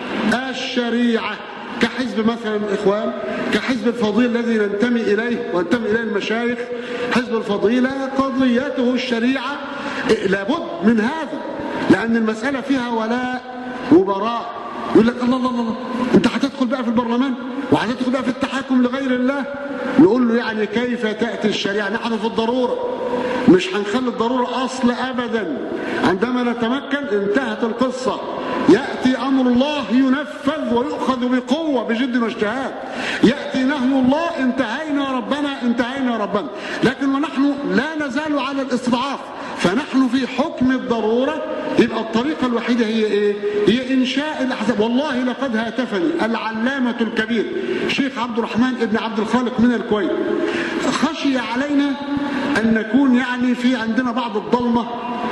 الشريعة كحزب مثلا الإخوان، كحزب الفضيل الذي ننتمي إليه وانتمي إليه المشايخ. حزب الفضيلة قضيته الشريعة، لابد من هذا، لأن المسألة فيها ولاء وبراء. يقول لك الله الله الله أنت هتدخل بقى في البرلمان وهتدخل بقى في التحاكم لغير الله. نقول له يعني كيف تأتي الشريعة؟ نحن في الضرورة، مش هنخلي الضرورة أصل أبدا. عندما نتمكن انتهت القصة. يأتي أمر الله ينفذ ويؤخذ بقوة بجد واجتهاد. يأتي نهي الله انتهينا ربنا انتهينا ربنا. لكن ونحن لا نزال على الاستضعاف، فنحن في حكم الضرورة. يبقى الطريقة الوحيدة هي ايه؟ هي إنشاء الأحزاب. والله لقد هاتفني العلامة الكبير شيخ عبد الرحمن ابن عبد الخالق من الكويت. خشي علينا أن نكون يعني في عندنا بعض الضلمة،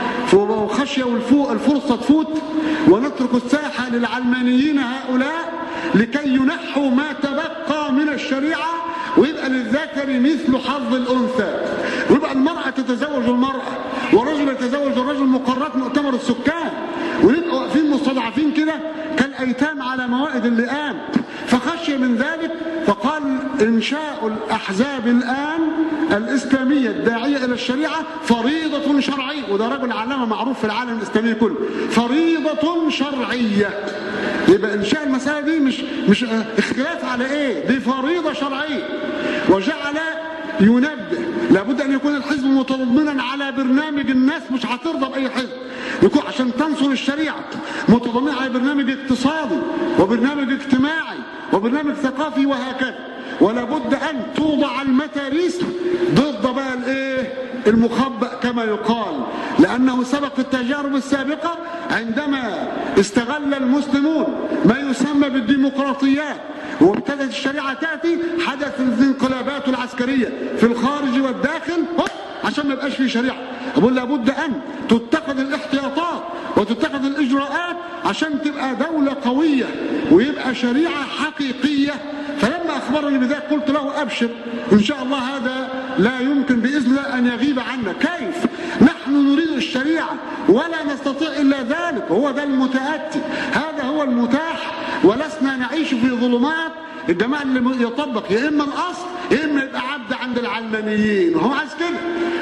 وخشية الفرصة تفوت ونترك الساحة للعلمانيين هؤلاء لكي ينحوا ما تبقى من الشريعة، ويبقى للذكر مثل حظ الأنثى، ويبقى المرأة تتزوج المرأة والرجل يتزوج الرجل مقررات مؤتمر السكان، ويبقى واقفين مستضعفين كده كالأيتام على موائد اللئام. فخشي من ذلك فقال إنشاء الأحزاب الآن الإسلامية الداعية إلى الشريعة فريضة شرعية. وده رجل علامة معروف في العالم الإسلامي كله. فريضة شرعية. يبقى إنشاء المسألة دي مش مش اختلاف على إيه، دي فريضة شرعية. وجعل ينبه لابد أن يكون الحزب متضمنا على برنامج. الناس مش هترضى بأي حزب يكون عشان تنصر الشريعة متضمن على برنامج اقتصادي وبرنامج اجتماعي وبرنامج ثقافي وهكذا. ولا بد أن توضع المتاريس ضد بقى الايه المخبأ كما يقال، لأنه سبق التجارب السابقة عندما استغل المسلمون ما يسمى بالديمقراطيات وابتدت الشريعة تأتي، حدث الانقلابات العسكرية في الخارج والداخل عشان ما يبقاش في شريعة. أقول لابد أن تتخذ الاحتياطات وتتخذ الإجراءات عشان تبقى دولة قوية ويبقى شريعة حقيقية. فلما أخبرني بذلك قلت له أبشر إن شاء الله هذا لا يمكن بإذن الله أن يغيب عنا. كيف؟ نحن نريد الشريعة ولا نستطيع إلا ذلك. هو ده المتأتي، هذا هو المتاح، ولسنا نعيش في ظلمات. الجماعة اللي يطبق يا إما الأصل يا إما يبقى عبد عند العلمانيين، وهو عايز كده.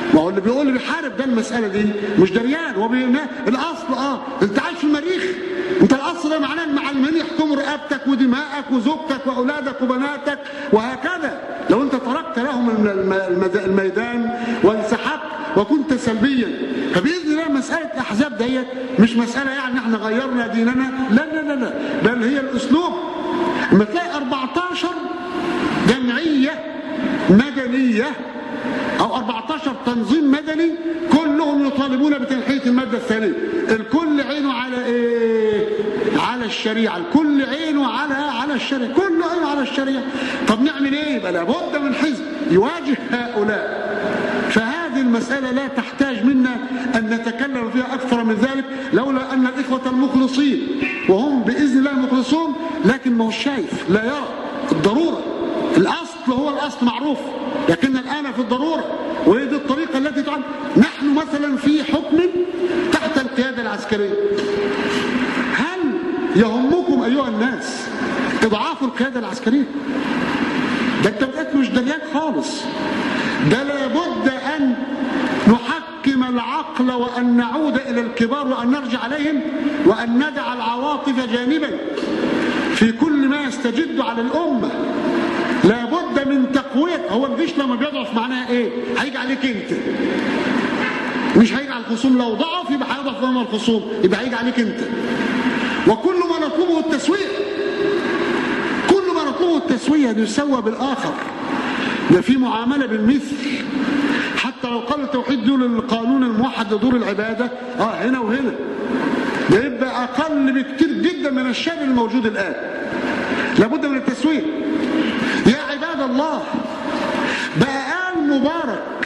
ما هو اللي بيقول اللي بيحارب ده المساله دي مش دريان، هو الاصل اه انت عايش في المريخ، انت الاصل ده معناه ان المعلمين يحكموا رقبتك ودمائك وزوجتك واولادك وبناتك وهكذا. لو انت تركت لهم الميدان وانسحبت وكنت سلبيا، فباذن الله مساله الاحزاب ديت مش مساله يعني احنا غيرنا ديننا، لا لا لا لا، بل هي الاسلوب. لما تلاقي أربعتاشر جمعيه مدنيه او أربعتاشر تنظيم مدني كلهم يطالبون بتنحيه الماده الثانيه، الكل عينه على ايه؟ على الشريعه، الكل عينه على على الشريعه، كله عينه على الشريعه. طب نعمل ايه؟ يبقى لابد من حزب يواجه هؤلاء. فهذه المساله لا تحتاج منا ان نتكلم فيها اكثر من ذلك، لولا ان الاخوه المخلصين وهم باذن الله مخلصون، لكن ما هو شايف لا يرى الضروره. الاصل هو الاصل معروف، لكن الان في الضروره، وهي دي الطريقه التي تعمل. نحن مثلا في حكم تحت القياده العسكريه، هل يهمكم ايها الناس اضعاف القياده العسكريه؟ ده انت بقيت مش دريان خالص. ده لابد ان نحكم العقل وان نعود الى الكبار وان نرجع عليهم وان ندع العواطف جانبا في كل ما يستجد على الامه. لابد من تقويه. هو الجيش لما بيضعف معناها ايه؟ هيجي عليك انت، مش هيجي على الخصوم. لو ضعف يبقى هيضعف امام الخصوم، يبقى هيجي عليك انت. وكل ما نطلبه التسويه، كل ما نطلبه التسويه يسوى بالاخر. ده في معامله بالمثل. حتى لو قال التوحيد دول القانون الموحد لدور العباده، اه هنا وهنا، ده يبقى اقل بكتير جدا من الشر الموجود الان. لابد من التسويه. يا عباد الله، بقى آل مبارك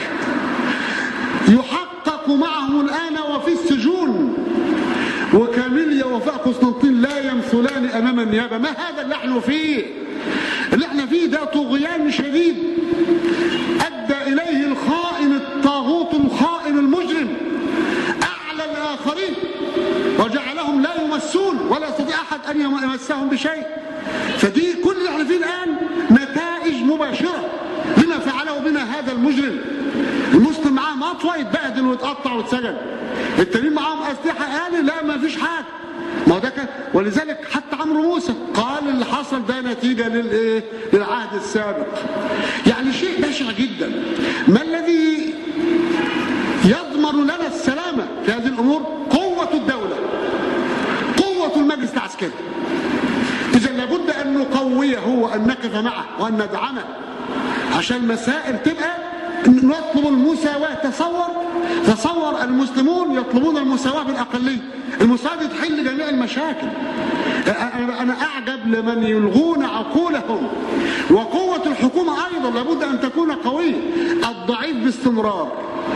يحقق معهم الآن وفي السجون، وكاميليا وفاء قسطنطين لا يمثلان أمام النيابة. ما هذا اللي احنا فيه؟ اللي احنا فيه ده طغيان شديد أدى إليه الخائن الطاغوت الخائن المجرم أعلى الآخرين وجعلهم لا يمسون ولا يستطيع أحد أن يمسهم بشيء. فدي كل اللي احنا فيه الآن نتائج مباشرة لما فعله بنا هذا المجرم. المسلم معاه مطوى يتبهدل ويتقطع ويتسجن، التانيين معاهم أسلحة آلة لا ما فيش حاجة. ما هو ده كان، ولذلك حتى عمرو موسى قال اللي حصل ده نتيجة للايه؟ للعهد السابق. يعني شيء بشع جدا. ما الذي يضمن لنا السلامة في هذه الأمور؟ قوة الدولة، قوة المجلس العسكري. إذا لابد أن نقويه وأن نقف معه وأن ندعمه عشان المسائل تبقى نطلب المساواة. تصور تصور المسلمون يطلبون المساواة بالأقلية. المساواة دي تحل جميع المشاكل. أنا أعجب لمن يلغون عقولهم. وقوة الحكومة أيضا لابد أن تكون قوية. الضعيف باستمرار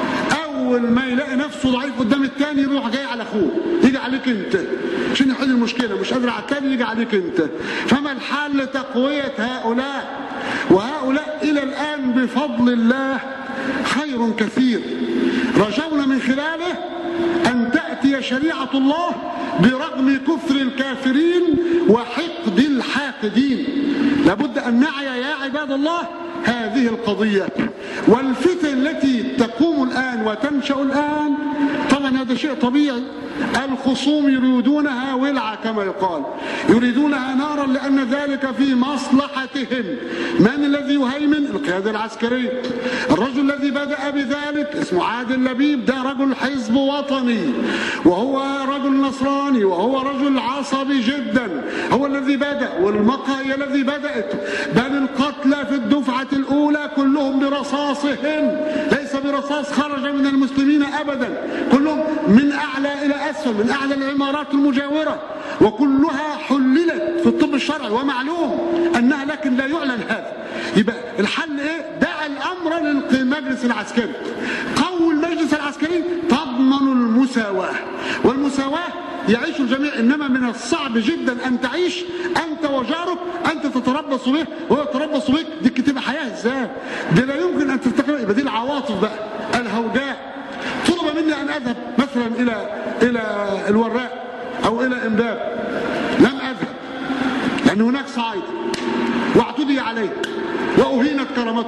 أول ما يلاقي نفسه ضعيف قدام التاني يروح جاي على أخوه، يجي عليك أنت عشان يحل المشكلة، مش قادر على التاني يجي عليك أنت. فما الحل؟ تقوية هؤلاء. وهؤلاء إلى الآن بفضل الله خير كثير، رجونا من خلاله أن تأتي شريعة الله برغم كفر الكافرين وحقد الحاقدين. لابد أن نعي يا عباد الله هذه القضية. والفتن التي تقوم الآن وتنشأ الآن طبعا هذا شيء طبيعي. الخصوم يريدونها ولعة كما يقال، يريدونها نارا لأن ذلك في مصلحتهم. من الذي يهيمن؟ القيادة العسكرية. الرجل الذي بدأ بذلك اسمه عادل لبيب، ده رجل حزب وطني وهو رجل نصراني وهو رجل عصبي جدا، هو الذي بدأ. والمقهى هي الذي بدأت، بل القتلى في الدفعة الأولى كلهم برصاصهم، ليس برصاص خرج من المسلمين أبدا، كلهم من أعلى إلى أسفل، من أعلى العمارات المجاورة، وكلها حللت في الطب الشرعي ومعلوم أنها، لكن لا يعلن هذا. يبقى الحل إيه؟ دع الأمر للمجلس العسكري. قوي المجلس العسكري تضمن المساواة، والمساواة يعيش الجميع. إنما من الصعب جدا أن تعيش أنت وجارك، أنت تتربص به وهو يتربص بك. دي تبقى حياة إزاي؟ دي لا يمكن أن تستقر. يبقى دي العواطف بقى الهوجاء. طلب مني أن أذهب مثلا إلى إلى الوراق أو إلى إمباب، لم أذهب لأن هناك صعيد واعتدي عليه وأهينت كرامته.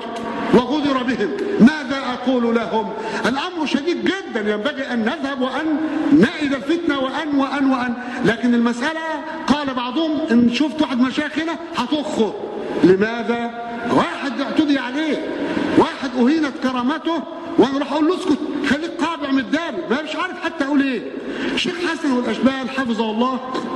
وغدر بهم، ماذا أقول لهم؟ الأمر شديد جدا، ينبغي أن نذهب وأن نعيد الفتنة وأن وأن وأن لكن المسألة قال بعضهم إن شفت واحد مشايخنا هتخه. لماذا؟ واحد اعتدي عليه، واحد أهينت كرامته، وانا راح اقول له اسكت خليك قابع متداري، ما مش عارف حتى اقول ايه. الشيخ حسن والاشبال حفظه الله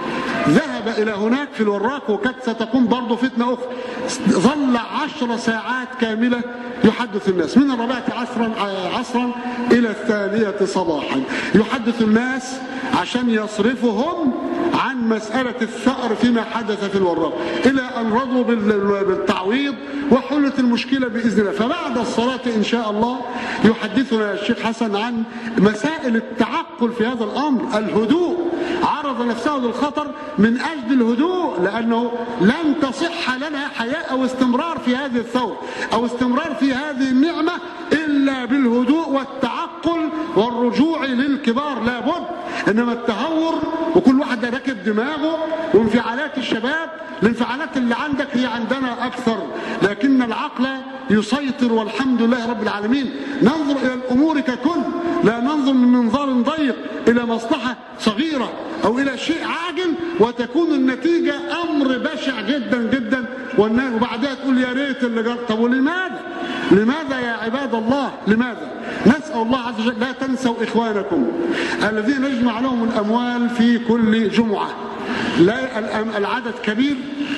ذهب الى هناك في الوراق، وكانت ستقوم برضه فتنه اخرى. ظل عشر ساعات كامله يحدث الناس من الرابعه عصرا عصرا الى الثانيه صباحا، يحدث الناس عشان يصرفهم عن مساله الثأر فيما حدث في الوراق، الى ان رضوا بالتعويض وحلت المشكله باذن الله. فبعد الصلاه ان شاء الله يحدثنا الشيخ حسن عن مسائل التعقل في هذا الامر، الهدوء، عرض نفسه للخطر من اجل الهدوء، لانه لن تصح لنا حياه او استمرار في هذه الثوره او استمرار في هذه النعمه الا بالهدوء والتعقل والرجوع للكبار، لابد. انما التهور وكل واحد راكب دماغه وانفعالات الشباب، الانفعالات اللي عندك هي عندنا اكثر، لكن العقل يسيطر والحمد لله رب العالمين. ننظر الى الامور ككل، لا ننظر من منظار ضيق الى مصلحه صغيره او الى شيء عاجل وتكون النتيجه امر بشع جدا جدا، وبعدها تقول يا ريت اللي جرى. طب ولماذا؟ لماذا يا عباد الله؟ لماذا؟ نسال الله عز وجل لا تنسوا اخوانكم الذين نجمع لهم الاموال في كل جمعه. لا العدد كبير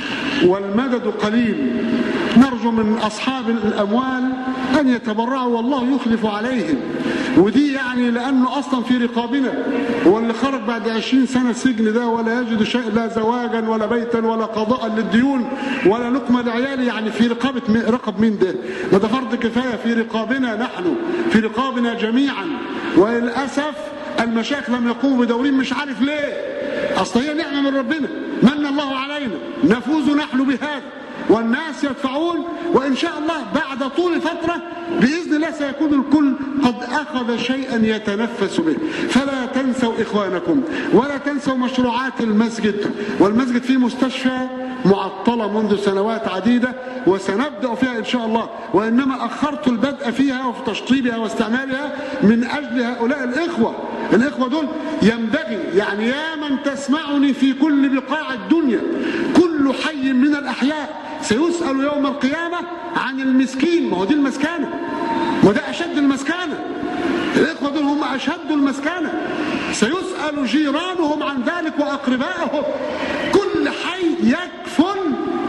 والمدد قليل، نرجو من أصحاب الأموال أن يتبرعوا والله يخلف عليهم. ودي يعني لأنه أصلا في رقابنا، واللي خرج بعد عشرين سنة سجن ده ولا يجد شيء، لا زواجا ولا بيتا ولا قضاء للديون ولا لقمة لعيالي، يعني في رقابة رقب مين ده؟ ده فرض كفاية في رقابنا نحن، في رقابنا جميعا. وللأسف المشايخ لم يقوموا بدورين، مش عارف ليه. أصل هي نعمة من ربنا، من الله علينا، نفوز نحن بهذا والناس يدفعون، وإن شاء الله بعد طول فترة بإذن الله سيكون الكل قد أخذ شيئا يتنفس به. فلا تنسوا إخوانكم ولا تنسوا مشروعات المسجد، والمسجد فيه مستشفى معطلة منذ سنوات عديدة وسنبدأ فيها إن شاء الله، وإنما أخرت البدء فيها وفي تشطيبها واستعمالها من أجل هؤلاء الإخوة. الإخوة دول ينبغي، يعني يا من تسمعني في كل بقاع الدنيا، كل حي من الأحياء سيسأل يوم القيامة عن المسكين. ما هو دي المسكانة، وده أشد المسكانة. الإخوة دول هم أشد المسكانة، سيسأل جيرانهم عن ذلك وأقربائهم. كل حي يكفل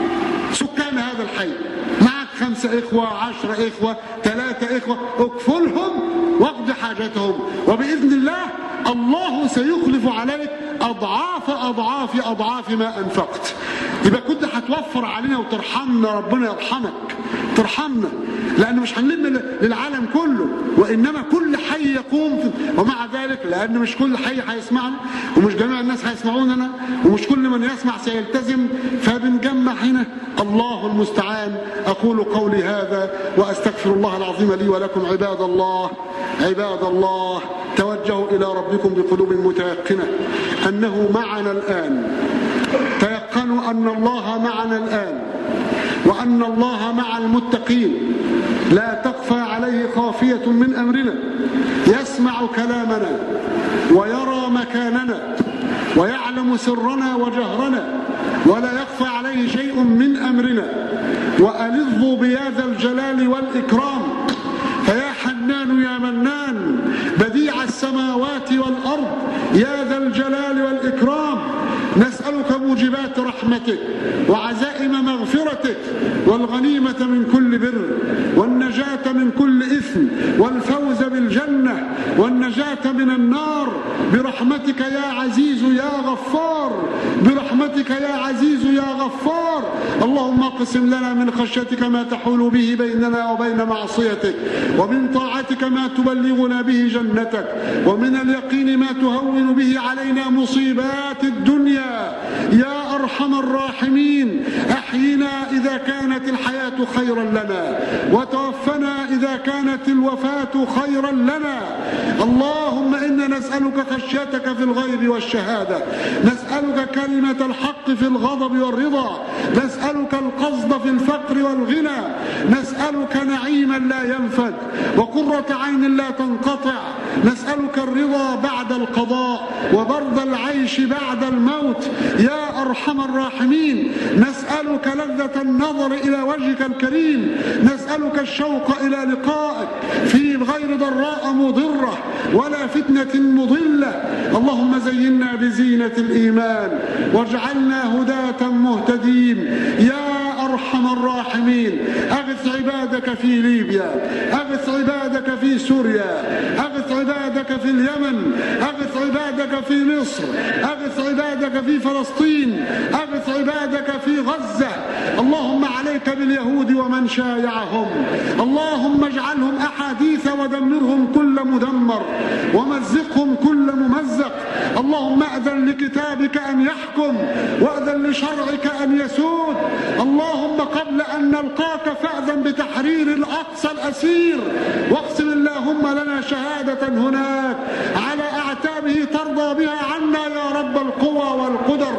سكان هذا الحي، معك خمسة إخوة، عشرة إخوة، ثلاثة إخوة، اكفلهم واقض حاجتهم، وبإذن الله الله سيخلف عليك أضعاف أضعاف أضعاف ما أنفقت. يبقى كنت هتوفر علينا وترحمنا، ربنا يرحمك، ترحمنا، لأن مش هنلم للعالم كله، وإنما كل حي يقوم في... ومع ذلك لأن مش كل حي هيسمعنا، ومش جميع الناس هيسمعوننا، ومش كل من يسمع سيلتزم، فبنجمع هنا. الله المستعان. أقول قولي هذا وأستغفر الله العظيم لي ولكم. عباد الله عباد الله توجهوا إلى ربكم بقلوب متيقنة أنه معنا الآن، تيقنوا أن الله معنا الآن، وأن الله مع المتقين، لا تخفى عليه خافية من أمرنا، يسمع كلامنا ويرى مكاننا ويعلم سرنا وجهرنا، ولا يخفى عليه شيء من أمرنا. وألظوا بهذا الجلال والإكرام، فيا حنان يا منان بديع السماوات والأرض يا ذا الجلال والإكرام، نسألك موجبات رحمتك وعزائم مغفرتك والغنيمة من كل بر والنجاة من كل إثم والفوز بالجنة والنجاة من النار برحمتك يا عزيز يا غفار، برحمتك يا عزيز يا غفار. اللهم اقسم لنا من خشيتك ما تحول به بيننا وبين معصيتك، ومن طاعتك ما تبلغنا به جنتك، ومن اليقين ما تهون به علينا مصيبات الدنيا يا أرحم أرحم الراحمين أحينا إذا كانت الحياة خيرا لنا، وتوفنا إذا كانت الوفاة خيرا لنا. اللهم إنا نسألك خشيتك في الغيب والشهادة، نسألك كلمة الحق في الغضب والرضا، نسألك القصد في الفقر والغنى، نسألك نعيما لا ينفد وقرة عين لا تنقطع، نسألك الرضا بعد القضاء وبرد العيش بعد الموت يا أرحم الراحمين. نسألك لذة النظر إلى وجهك الكريم، نسألك الشوق إلى لقائك في غير ضراء مضرة ولا فتنة مضلة. اللهم زينا بزينة الإيمان واجعلنا هداة مهتدين يا أرحم الراحمين. أغث عبادك في ليبيا، أغث عبادك في سوريا، أغث عبادك في اليمن، أغث عبادك في مصر، أغث عبادك في فلسطين، أغث عبادك في غزة. اللهم عليك باليهود ومن شايعهم، اللهم اجعلهم أحاديث ودمرهم كل مدمر ومزقهم كل ممزق. اللهم أذن لكتابك أن يحكم وأذن لشرعك أن يسود. اللهم قبل أن نلقاك فأذن بتحرير الأقصى الأسير، واقسم اللهم لنا شهادة هناك على أعتابه ترضى بها عنا يا رب القوى والقدر.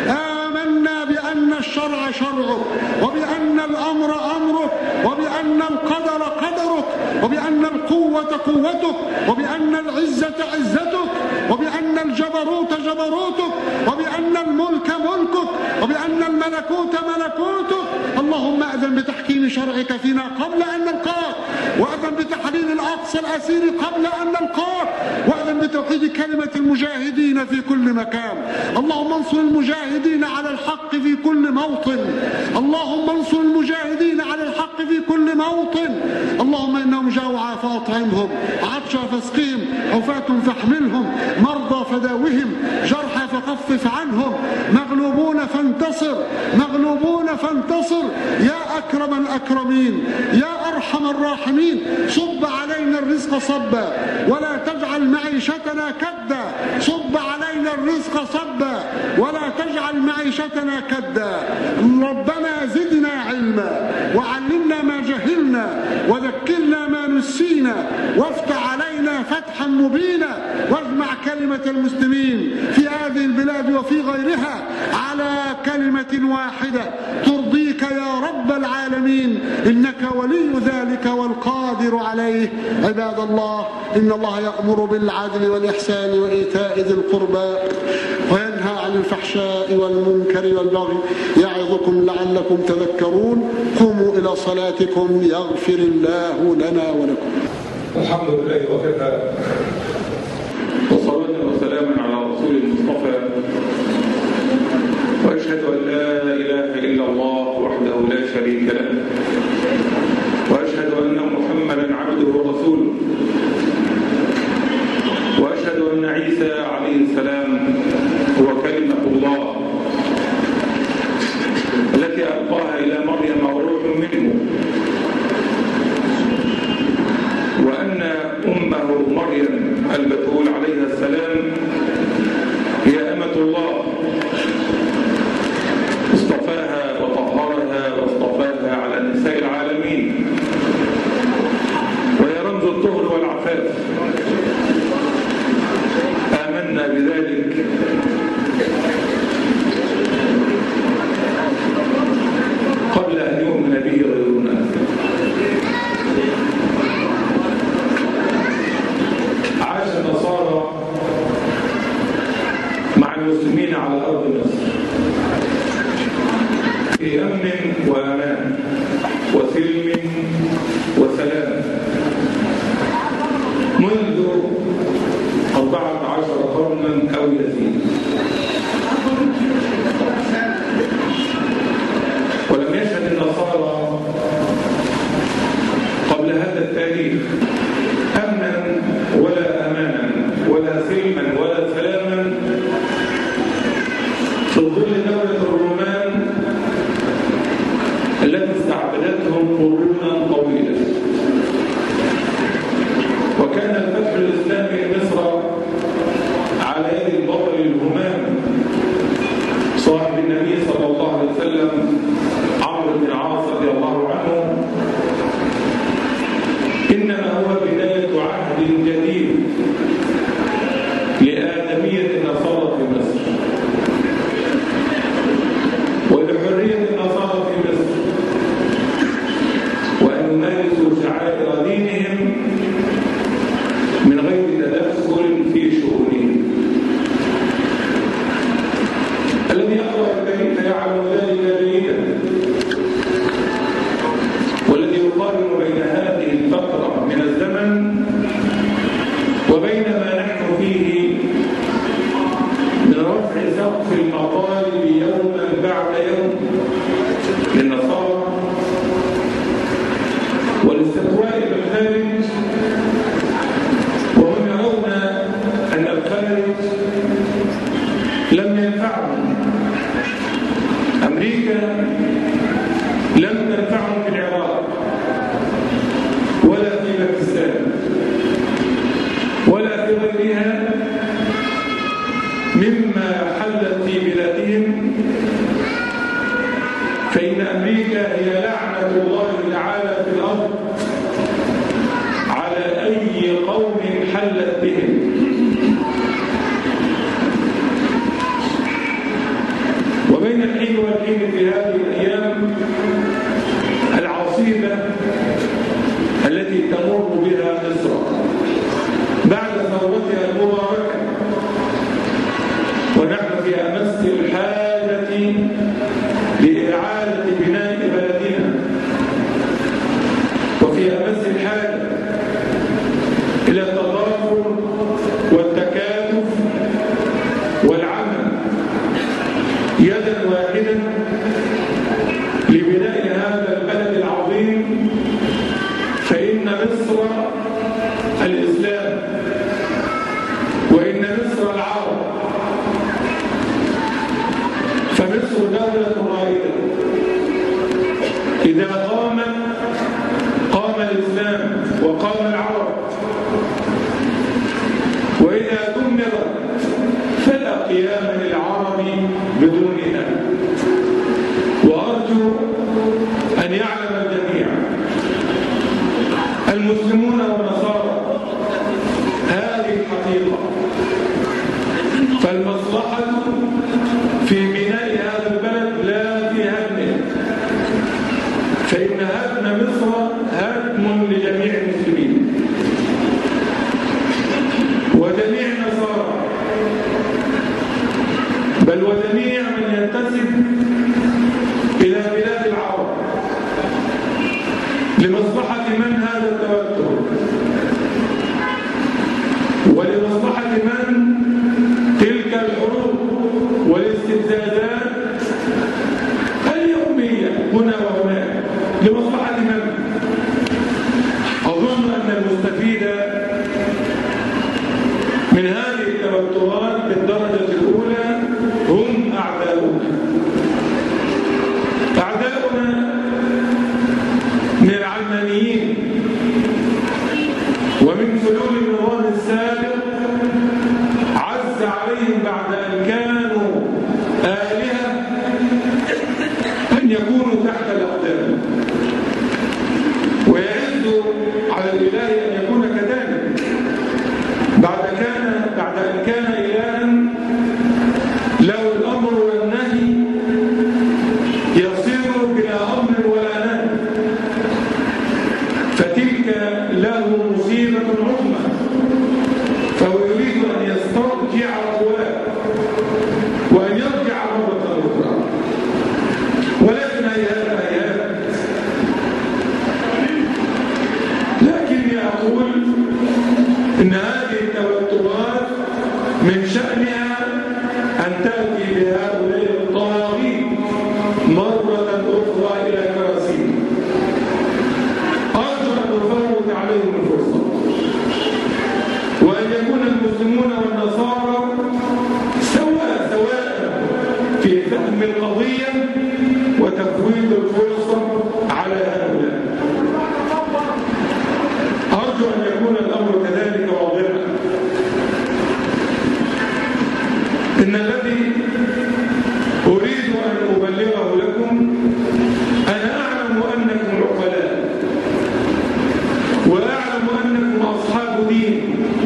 آمنا بأن الشرع شرعك، وبأن الأمر أمرك، وبأن القدر قدرك، وبأن القوة قوتك، وبأن العزة عزتك، وبأن الجبروت جبروتك، وبأن الملك ملكك، وبأن الملكوت ملكوتك. اللهم أذن بتحكيم شرعك فينا قبل أن نلقاك، وأذن بتحرير الأقصى الأسير قبل أن نلقاك، وأذن بتوحيد كلمة المجاهدين في كل مكان. اللهم انصر المجاهدين على الحق في كل موطن، اللهم انصر المجاهدين على الحق في كل موطن. اللهم إنهم جوعى فأطعمهم، عطشى فاسقهم، حفاة فاحملهم، مرضى فداوهم، جرحى فخفف عنهم، مغلوبون فانتصر، مغلوبون فانتصر يا أكرم الأكرمين يا أرحم الراحمين. صب علينا الرزق صبا ولا تجعل معيشتنا كدا، صب علينا الرزق صبا ولا تجعل معيشتنا كدا. ربنا زدنا علما وعلمنا ما جهلنا وذكرنا ما نسينا، وافتح علينا فتحا مبينا، واجمع كلمة المسلمين في هذه البلاد وفي غيرها على كلمة واحدة ترضيك يا رب العالمين، إنك ولي ذلك والقادر عليه. عباد الله، إن الله يأمر بالعدل والإحسان وإيتاء ذي القربى وينهى عن الفحشاء والمنكر والبغي يعظكم لعلكم تذكرون. قوموا إلى صلاتكم يغفر الله لنا ولكم. الحمد لله وكفى، وصلاة وسلاما على رسول المصطفى، وأشهد أن لا إله إلا الله وحده لا شريك له، وأشهد أن محمدا عبده ورسوله، وأشهد أن عيسى عليه السلام هو كلمة الله التي ألقاها إلى مريم وروح منه، وأن أمه مريم البتول عليها السلام هي أمة الله اصطفاها وطهرها واصطفاها على نساء العالمين، وهي رمز الطهر والعفاف. آمنا بذلك قبل أن يؤمن به غيرنا. عاش النصارى مع المسلمين على أرض مصر في أمن وأمان وسلم وسلام منذ أربعة عشر قرنا أو يزيد، ولم يشهد النصارى قبل هذا التاريخ أمنا ولا أمانا ولا سلما ولا سلاما في ظل دولة الرومان التي استعبدتهم قرونا طويلة. وكان الفتح الإسلامي لمصر على يد البطل الهمام صاحب النبي صلى بلادهم. وبين الحين والحين في هذه الأيام العصيبة التي تمر بها مصر بعد ثورتها المباركة، ونحن في أمس الحاجة لإعادة بناء بلدنا، وفي أمس الحاجة إلى التضافر والتكاتف والعمل يدا واحدة لبناء هذا البلد العظيم. فإن مصر الإسلام، وإن مصر العرب، فمصر دولة رائدة إذا قامت قام الإسلام وقام العرب، وإذا دمرت فلا قيام للعرب بدونها. وأرجو أن يعلم الجميع المسلمون والنصارى هذه الحقيقة، فالمصلحة في بناء هذا البلد لا في هدمه، فإن هدم مصر هدم لجميع المسلمين وجميع النصارى، بل وجميع من ينتسب إلى بلاد العرب. لمصلحة من هذا التوتر، ولمصلحة من تلك الحروب والاستفزازات اليومية هنا وهناك، لمصلحة من؟ أظن أن المستفيد من هذه التوترات بالدرجة الأولى هم أعداؤنا. أعداؤنا من العلمانيين ومن فلول النظام السابق، عز عليهم بعد أن كانوا آلهة أن يكونوا تحت الأقدام، ويعز على الإله أن يكون كذلك بعد كان بعد أن كان إلها له الأمر والنهي يصير بلا أمر ولا نهي، فتلك له مصيبة عظمى، فهو يريد أن يسترجع قواه وأن يرجع مرة أخرى، ولكن هيهات هيهات. لكني أقول إن هذه التوترات من شأنها أن تأتي بهؤلاء الطواغيت مرة أخرى إلى كراسيهم. أرجو أن نفوت عليهم الفرصة، وأن يكون المسلمون والنصارى سواء سواء في فهم القضية وتفويت الفرصة على هؤلاء. أرجو أن يكون الأمر كذلك واضحا. إن الذي أريد أن أبلغه لكم، أنا أعلم أنكم عقلاء، وأعلم أنكم أصحاب دين،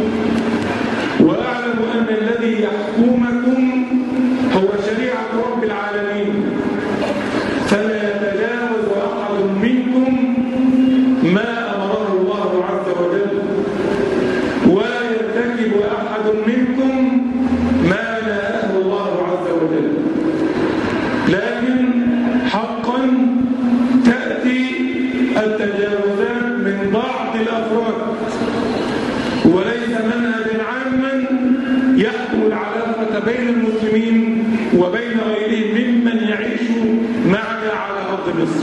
وأعلم أن الذي يحكمكم هو شريعة رب العالمين، فلا يتجاوز أحد منكم ما أمره الله عز وجل، ولا يرتكب أحد منكم ما نهاه الله عز وجل. لكن حقا تأتي التجاوزات من بعض الأفراد، وليس منهجا عاما يحكم العلاقة بين المسلمين وبين غيرهم ممن يعيش معنا على أرض مصر.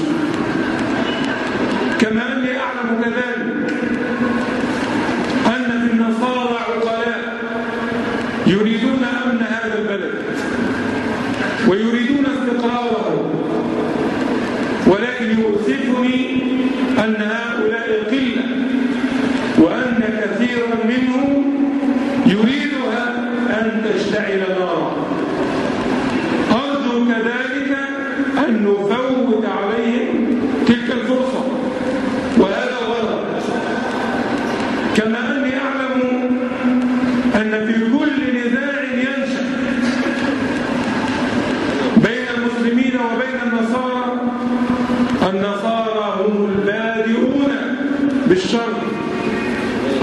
كما أني أعلم كذلك أن في النصارى عقلاء يريدون أمن هذا البلد ويريدون استقراره، ولكن يؤسفني أن هؤلاء قلة، وأن كثيرا منهم يريدها أن تشتعل نارا. أرجو كذلك أن نفوت عليهم تلك الفرصة، وهذا غلط. كما أني أعلم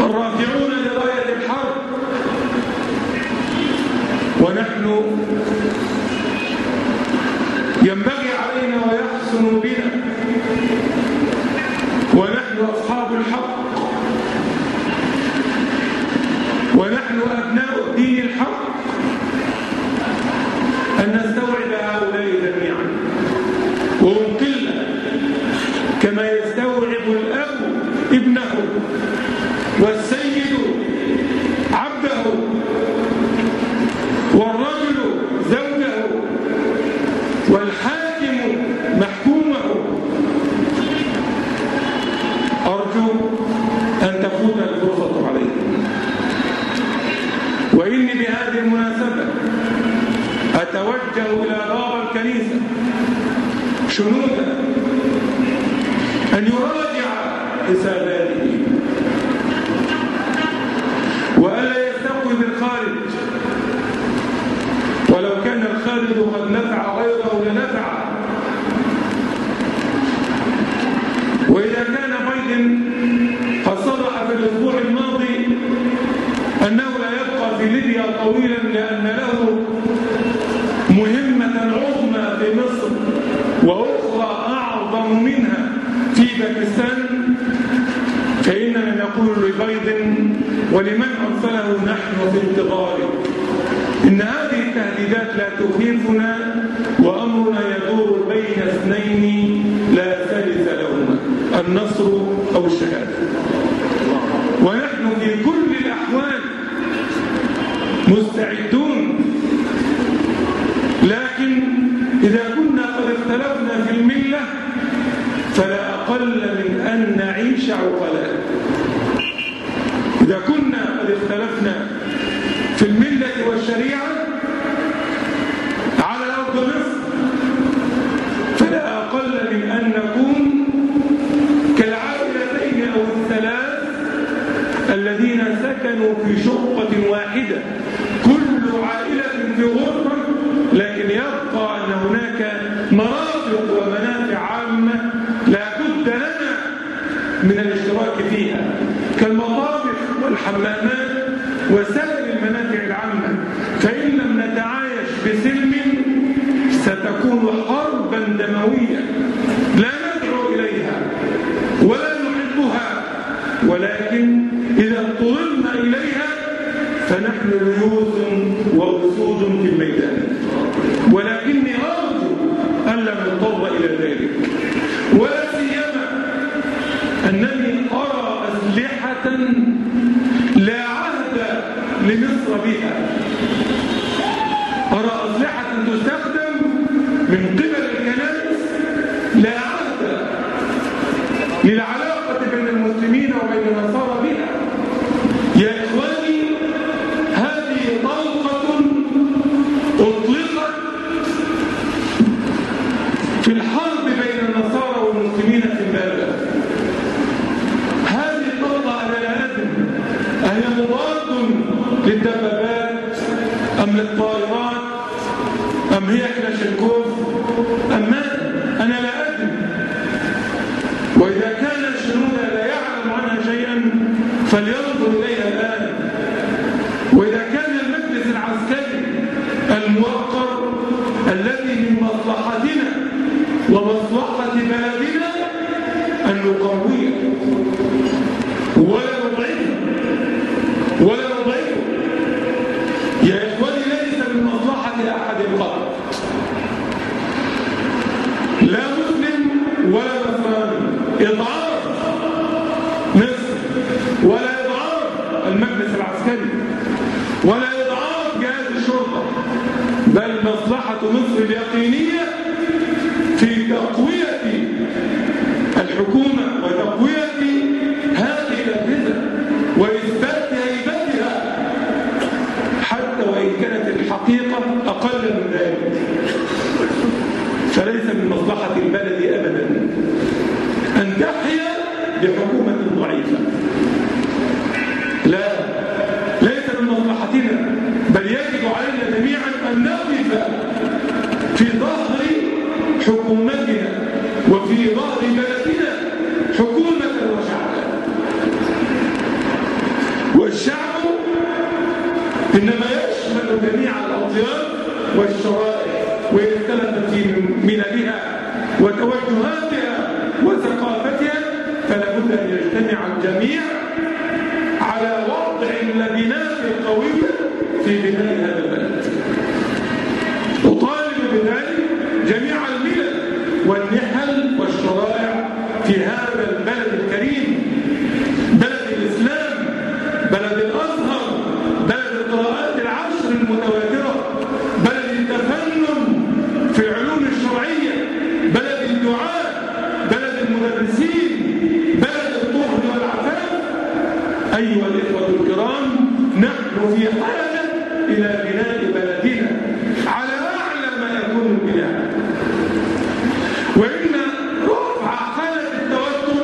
الرافعون لراية الحرب، ونحن ينبغي علينا ويحسن بنا ونحن أصحاب الحق ونحن أبناء الدين الحق أن نستوعب هؤلاء جميعا، وهم قلة كما يستوعب الأب ابنه والسيد عبده والرجل زوجه والحاكم محكومه. أرجو أن تفوت الفرصة عليكم. وإني بهذه المناسبة أتوجه إلى باب الكنيسة شنودا أن يراجع حساباته وألا يستقوي بالخارج، ولو كان الخارج قد نفع غيره لنفع. وإذا كان بايدن قد صرح في الأسبوع الماضي أنه لا يبقى في ليبيا طويلا لأن له مهمة عظمى في مصر وأخرى أعظم منها في باكستان، فإننا نقول لبايدن ولمن أرسله نحن في انتظاره إن هذه التهديدات لا تخيفنا، وأمرنا يدور بين اثنين لا ثالث لهما، النصر أو الشهادة. ونحن في كل الأحوال مستعدون، لكن إذا كنا قد اختلفنا في الملة فلا أقل من أن نعيش عقلاء. إذا كنا قد اختلفنا في الملة والشريعة على أرض مصر فلا أقل من أن نكون كالعائلتين أو الثلاث الذين سكنوا في شقة واحدة، كل عائلة في غرفة، لكن يبقى أن هناك مرافق ومنافع عامة لا بد لنا من الاشتراك فيها، كالمطابخ والحمامات وسائر المنافع العامة. فإن لم نتعايش بسلم ستكون حربا دموية لا ندعو إليها ولا نحبها، ولكن إذا اضطررنا إليها فنحن ليوث وأسود في الميدان. ولكني أرجو ألا نضطر إلى ذلك، ولا سيما أنني أرى أسلحة لا عهد لمصر بها، أرى أسلحة تستخدم من قبل الكنائس لا عهد للعلاقة بين المسلمين وبين النصارى بها. يا إخواني، هذه طلقة أطلقت في الحرب بين النصارى والمسلمين في البلد. هذه الطلقة أنا لا أدري أهي مضاد للدبابات أم للطائرات أم هي كلاشينكوف أم ماذا؟ أنا لا أدري. وإذا كان الشنود لا يعلم عنها شيئا فلينظر إليها الآن. وإذا كان المجلس العسكري الموقر الذي من مصلحتنا ومصلحة بلدنا أن نقويه ولا نضعفه ولا نضعفه. يا إخواني، ليس من مصلحة أحد قط، لا مسلم ولا نصراني، إضعاف مصر ولا إضعاف المجلس العسكري ولا إضعاف جهاز الشرطة، بل مصلحة مصر اليقينية في تقوية الحكومة وتقوية هذه الأجهزة وإثبات هيبتها، حتى وإن كانت الحقيقة أقل من ذلك. فليس من مصلحة البلد أبدا أن تحيا بحكومة ضعيفة، لا، ليس من مصلحتنا، بل يجب علينا جميعا أن نقف في ظهر حكومتنا وفي ظهر بلدنا حكومة وشعبا. والشرائع وإن اختلفت في مللها وتوجهاتها وثقافتها، فلا بد أن يجتمع الجميع على وضع اللبنات القوية في بناء هذا البلد. أطالب بذلك جميع الملل والنحل والشرائع في هذا البلد الكريم، بلد الإسلام، بلد الأزهر، بلد القراءات العشر المتواترة، بلد التفنن في العلوم الشرعية، بلد الدعاء، بلد المدرسين، بلد الطهر والعفاف. أيها الإخوة الكرام، نحن في حاجة إلى بناء بلدنا على أعلى ما يكون البناء، وإن رفع حالة التوتر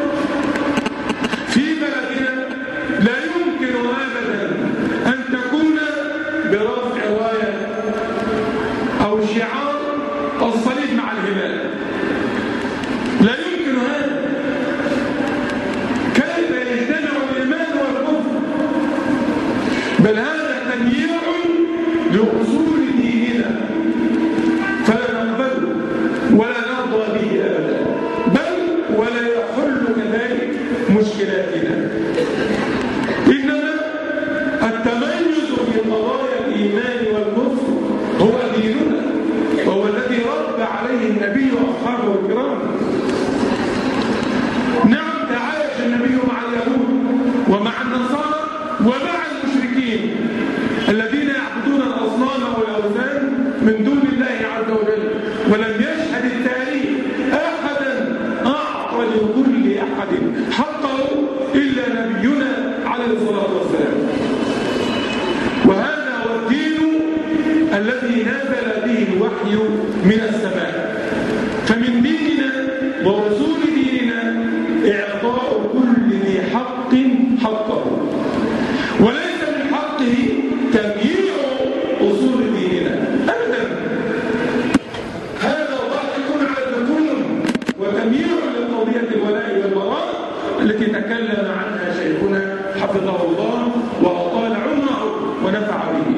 في بلدنا لا يمكن أبدا أن تكون برفع راية أو شعار الصليب مع الهلال، لا يمكن هذا. كيف يجتمع الإيمان والكفر؟ بل هذا تمييع لأصول ديننا، فلا نقبله ولا نرضى به أبدا، بل ولا يحل كذلك مشكلاتنا. إنما التميز في قضايا الإيمان والكفر هو ديننا، وهو الذي رد عليه النبي وأصحابه الكرام. نعم، تعايش النبي مع اليهود ومع النصارى ومع المشركين الذين يعبدون الأصنام والأوثان من دون الله عز وجل، ولم يشهد التاريخ أحدا أعطى لكل أحد حقه إلا نبينا عليه الصلاة والسلام. وهذا هو الدين الذي نزل به الوحي من السماء. فمن ديننا ورسول ديننا إعطاء كل ذي حق حقه، وليس من حقه تمييع أصول ديننا أبدا. هذا ضاحك على الذكور وتمييع لقضية الولاء والبراء التي تكلم عنها شيخنا حفظه الله وأطال عمره ونفع به.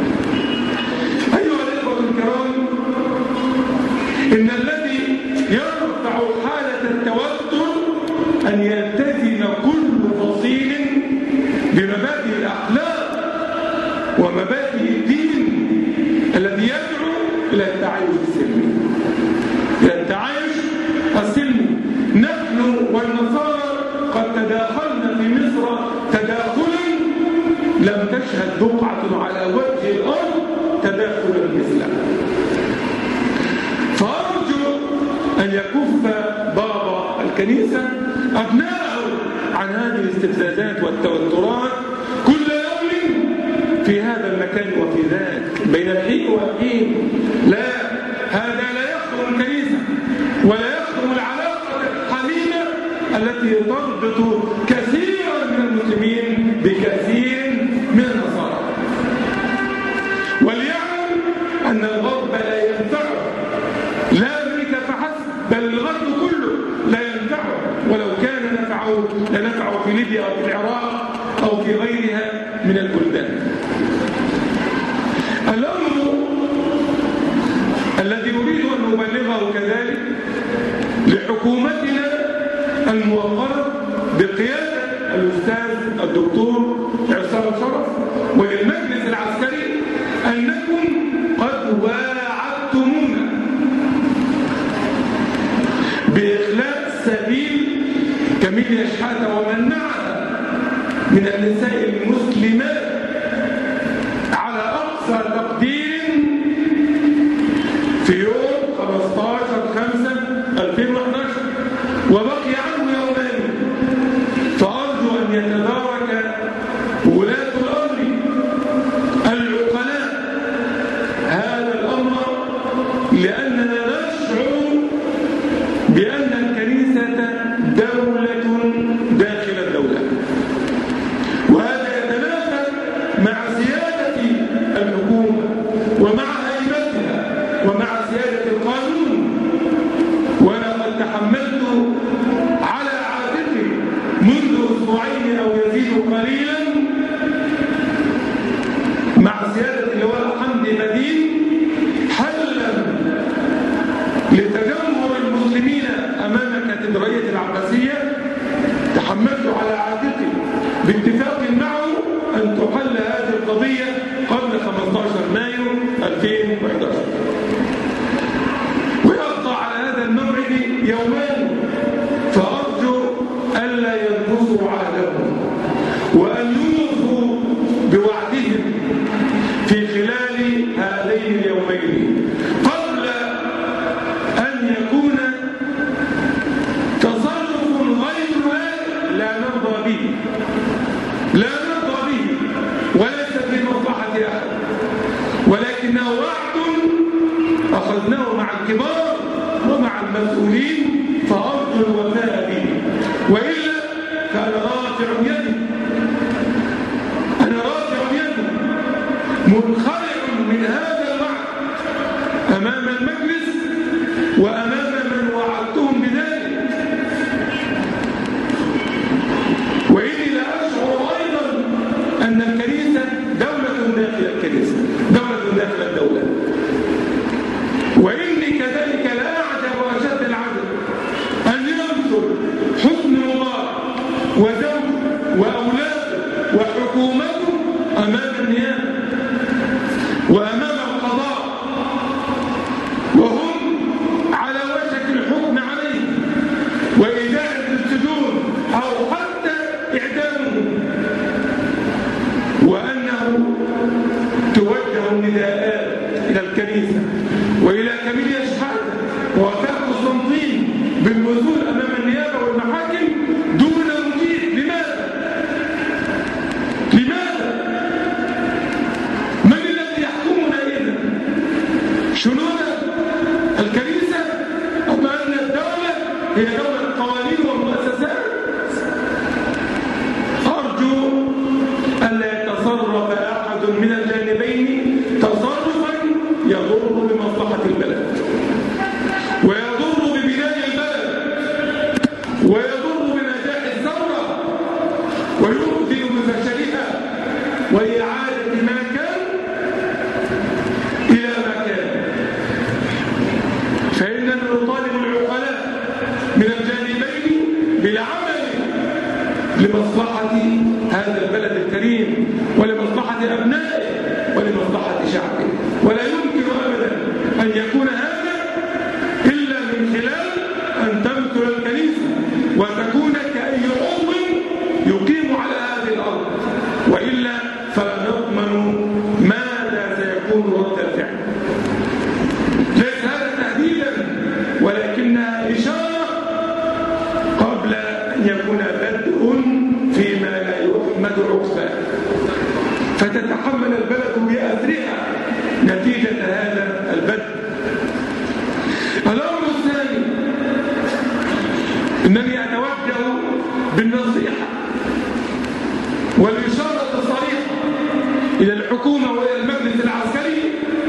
أيها الإخوة الكرام، إن الذي يرفع حالة التوتر أن يلتزم كل فصيل بمبادئ الأخلاق ومبادئ الدين الذي يدعو إلى التعايش السلمي. إلى التعايش السلمي. نحن والنصارى قد تداخلنا في مصر تداخلا لم تشهد بقعة على وجه الأرض تداخلا مثله. فأرجو أن يكف بابا الكنيسة أبناءه عن هذه الاستفزازات والتوترات كل يوم في هذا المكان وفي ذاك بين الحين والحين. لا، هذا لا يخدم الكنيسة ولا يخدم العلاقة الحميمة التي تربط كثيرا من المسلمين بكثير من النصارى. وليعلم أن الغرب لا ينفعه، لا أمريكا فحسب، بل الغرب كله لا ينفعه، ولو كان نفعه لنفعه في ليبيا أو في العراق أو في غيرها من البلدان. الأمر الذي أريد أن نبلغه كذلك لحكومتنا الموقرة بقيادة الأستاذ الدكتور عصام شرف وللمجلس العسكري أنكم قد واعدتمونا بإخلاء سبيل كميليا شحاتة ومن معها من النساء المسلمات على أقصى تقدير في يوم خمسة عشر خمسة ألفين واحد عشر، وبقي عنه يومين. فأرجو أن يتدارك ولاة الأمر العقلاء هذا الأمر، لأننا نشعر بأن الكنيسة دولة داخل الدولة، وهذا يتنافى مع سيادة الحكومة ومع هيبتها ومع سيادة القانون. وأنا قد تحملت على عاتقي منذ أسبوعين أو يزيد قليلا مع سيادة اللواء حمدي مدين باتفاق معه أن تحل هذه القضية قبل خمسة عشر مايو ألفين وإحدى عشر، ويبقى على هذا الموعد يومان، فأرجو ألا ينقضوا عهدهم وأن يوفوا بوعدهم في خلال هذين اليومين قبل أن يكون تصرف غير لا نرضى به لا نرضى به وليس في مصلحة أحد، ولكنه وعد أخذناه مع الكبار ومع المسؤولين، فأرجو الوفاء به، وإلا كان رافع يدي أنا رافع يدي منخلع من هذا الوعد أمام المجلس وأمام من وعدتهم بذلك. وإني لا أشعر أيضا أن الكنيسة دولة داخل الكنيسة، دولة داخل الدولة، وإني كذلك لا أعجب أشد العجب أن ينظر حسن مبارك وزوجه وأولاده وحكومته أمام النيابة وأمام القضاء وهم على وشك الحكم عليه وإيداع السجون أو حتى إعدامهم، وأنه توجه النداءات إلى الكنيسة وإلى كاميليا شحاتة ووفاء قسطنطين بالنزول أمام النيابة والمحاكم دون مجيء. لماذا؟ لماذا؟ من الذي يحكمنا إذن؟ شنون الكنيسة أم أن الدولة هي دولة القوانين والمؤسسات؟ أرجو ألا يتصرف أحد من الجانبين تصرفا يضر بمصلحة البلد ويضر ببناء البلد ويضر بنجاح الثورة ويؤذي بفشلها وإعادة ما كان إلى ما كان. فإننا نطالب العقلاء من الجانبين بالعمل لمصلحة هذا البلد الكريم ولمصلحة أبنائه ولمصلحة شعبه، ولا يمكن أبدا أن يكون هذا إلا من خلال أن تمثل الكنيسة وتكون كأي عضو يقيم على هذه الأرض، وإلا فلا نضمن ماذا سيكون رد الفعل. ليس هذا تهديدا ولكنها إشارة قبل أن يكون بدء فيما لا يحمد عقباه، فتتحمل البلد بأثرها نتيجة هذا البدء. الأمر الثاني أنني أتوجه بالنصيحة والإشارة الصريحة إلى الحكومة وإلى المجلس العسكري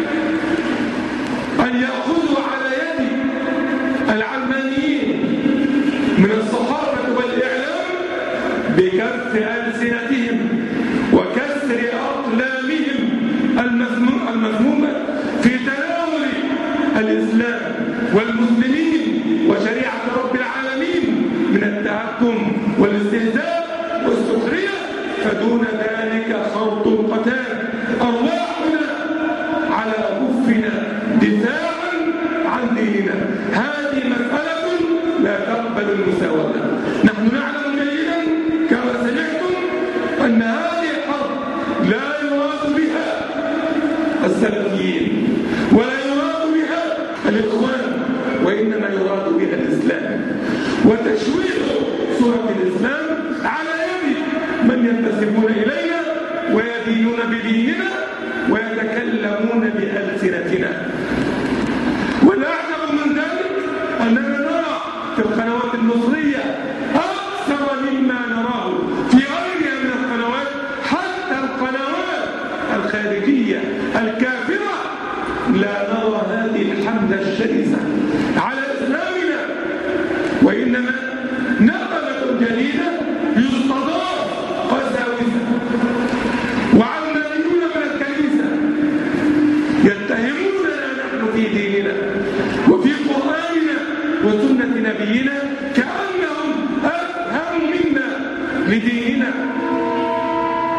أن يأخذوا على يد العلمانيين من الصحافة والإعلام بكف ألسنتهم وكسر أقلامهم المذمومة في تناول الإسلام والمسلمين وشريعة رب العالمين من التهكم والاستهزاء والسخرية، فدون ذلك خرط قتال. أرواحنا على كفنا دفاعا عن ديننا، هذه مسألة لا تقبل المساواة. نحن نعلم جيدا كما سمعتم أن هذه الحرب لا يراد بها السلفيين ولا يراد بها الإخوان، وإنما يراد بها الإسلام وتشويه صورة الإسلام على يد من ينتسبون إلينا ويدينون بديننا ويتكلمون بألسنتنا. والأعجب من ذلك أننا نرى في القنوات المصرية أكثر مما نراه في غيرها من القنوات، حتى القنوات الخارجية الكافرة لا نرى هذه الحملة الشرسة على إسلامنا، وإنما نقلة جديدة يستضاف قساوسة وعلمانيون من الكنيسة يتهموننا نحن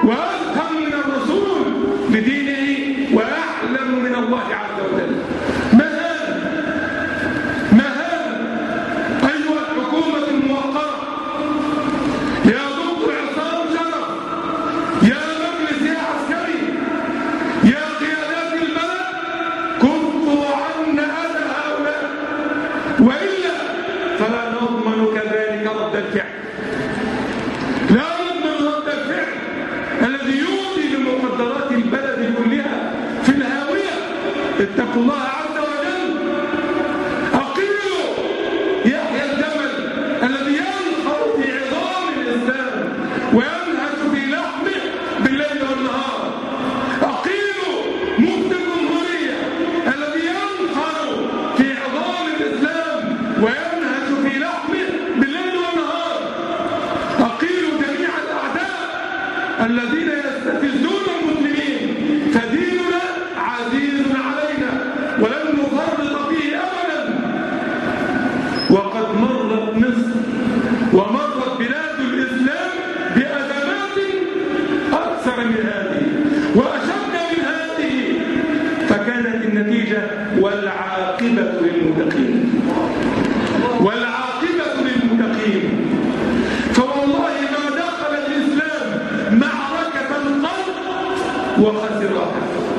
وأفهم من الرسول لدينه وأعلم من الله عز وجل. ما هذا؟ ما هذا؟ أيها الحكومة الموقرة، يا دكتور عصام شرف، يا مجلس يا عسكري، يا قيادات البلد، كفوا عنا أذى هؤلاء، وإلا فلا نضمن كذلك رد الفعل. لا نضمن رد الفعل الذي يؤدي لمقدرات البلد كلها في الهاوية. اتقوا الله عز وجل. أقيلوا يحيى الجمل الذي ينخر في عظام الإسلام وينهش في لحمه بالليل والنهار. أقيلوا مفتي الجمهورية الذي ينخر في عظام الإسلام وينهش في لحمه بالليل والنهار. أقيلوا جميع الأعداء الذين يستفزون المسلمين، فديننا عزيز علينا ولن نفرط فيه أبدا. وقد مرت مصر ومرت بلاد الإسلام بأزمات أكثر من هذه وأشد من هذه، فكانت النتيجة والعاقبة للمتقين، والعاقبة للمتقين. فوالله ما دخل الإسلام معركة قط وخسرها.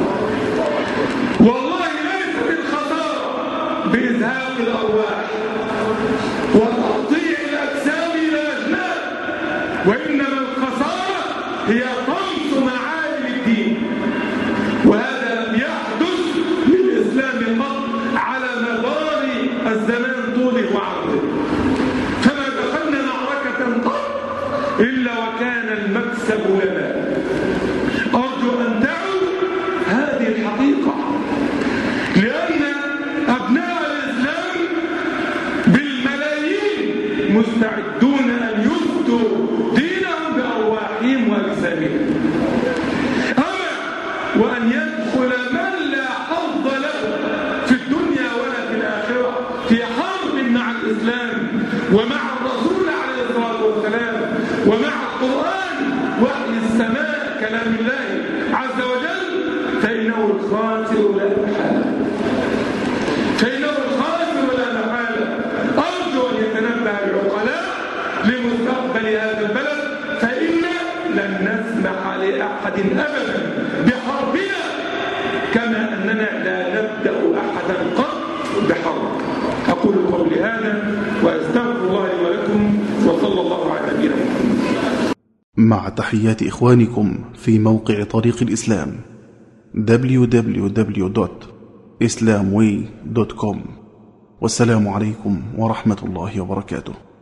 والله ليست الخسارة بإزهاق الأرواح وتقطيع الأجسام إلى أجناد، وإنما الخسارة هي طمس معالم الدين. وهذا لم يحدث للإسلام قط على مدار الزمان طوله وعرضه. فما دخلنا معركة قط إلا وكان المكسب لنا. أرجو أن تعوا هذه الحقيقة، لأن أبناء الإسلام بالملايين مستعدون أن يفدوا دينهم بأرواحهم وأجسامهم. أما وأن يدخل من لا حظ له في الدنيا ولا في الآخرة في حرب مع الإسلام ومع الرسول عليه الصلاة والسلام ومع القرآن وحي السماء كلام الله عز وجل، فإنه الخاسر لا محالة، فإنه الخاسر لا محالة. أرجو أن يتنبه العقلاء لمستقبل هذا البلد، فإنا لن نسمح لأحد أبدا بحربنا كما أننا لا نبدأ أحدا قط بحرب. أقول قولي هذا وأستغفر الله لي ولكم، وصلى الله على نبينا محمد. مع تحيات إخوانكم في موقع طريق الإسلام دبليو دبليو دبليو دوت إسلام واي دوت كوم. والسلام عليكم ورحمة الله وبركاته.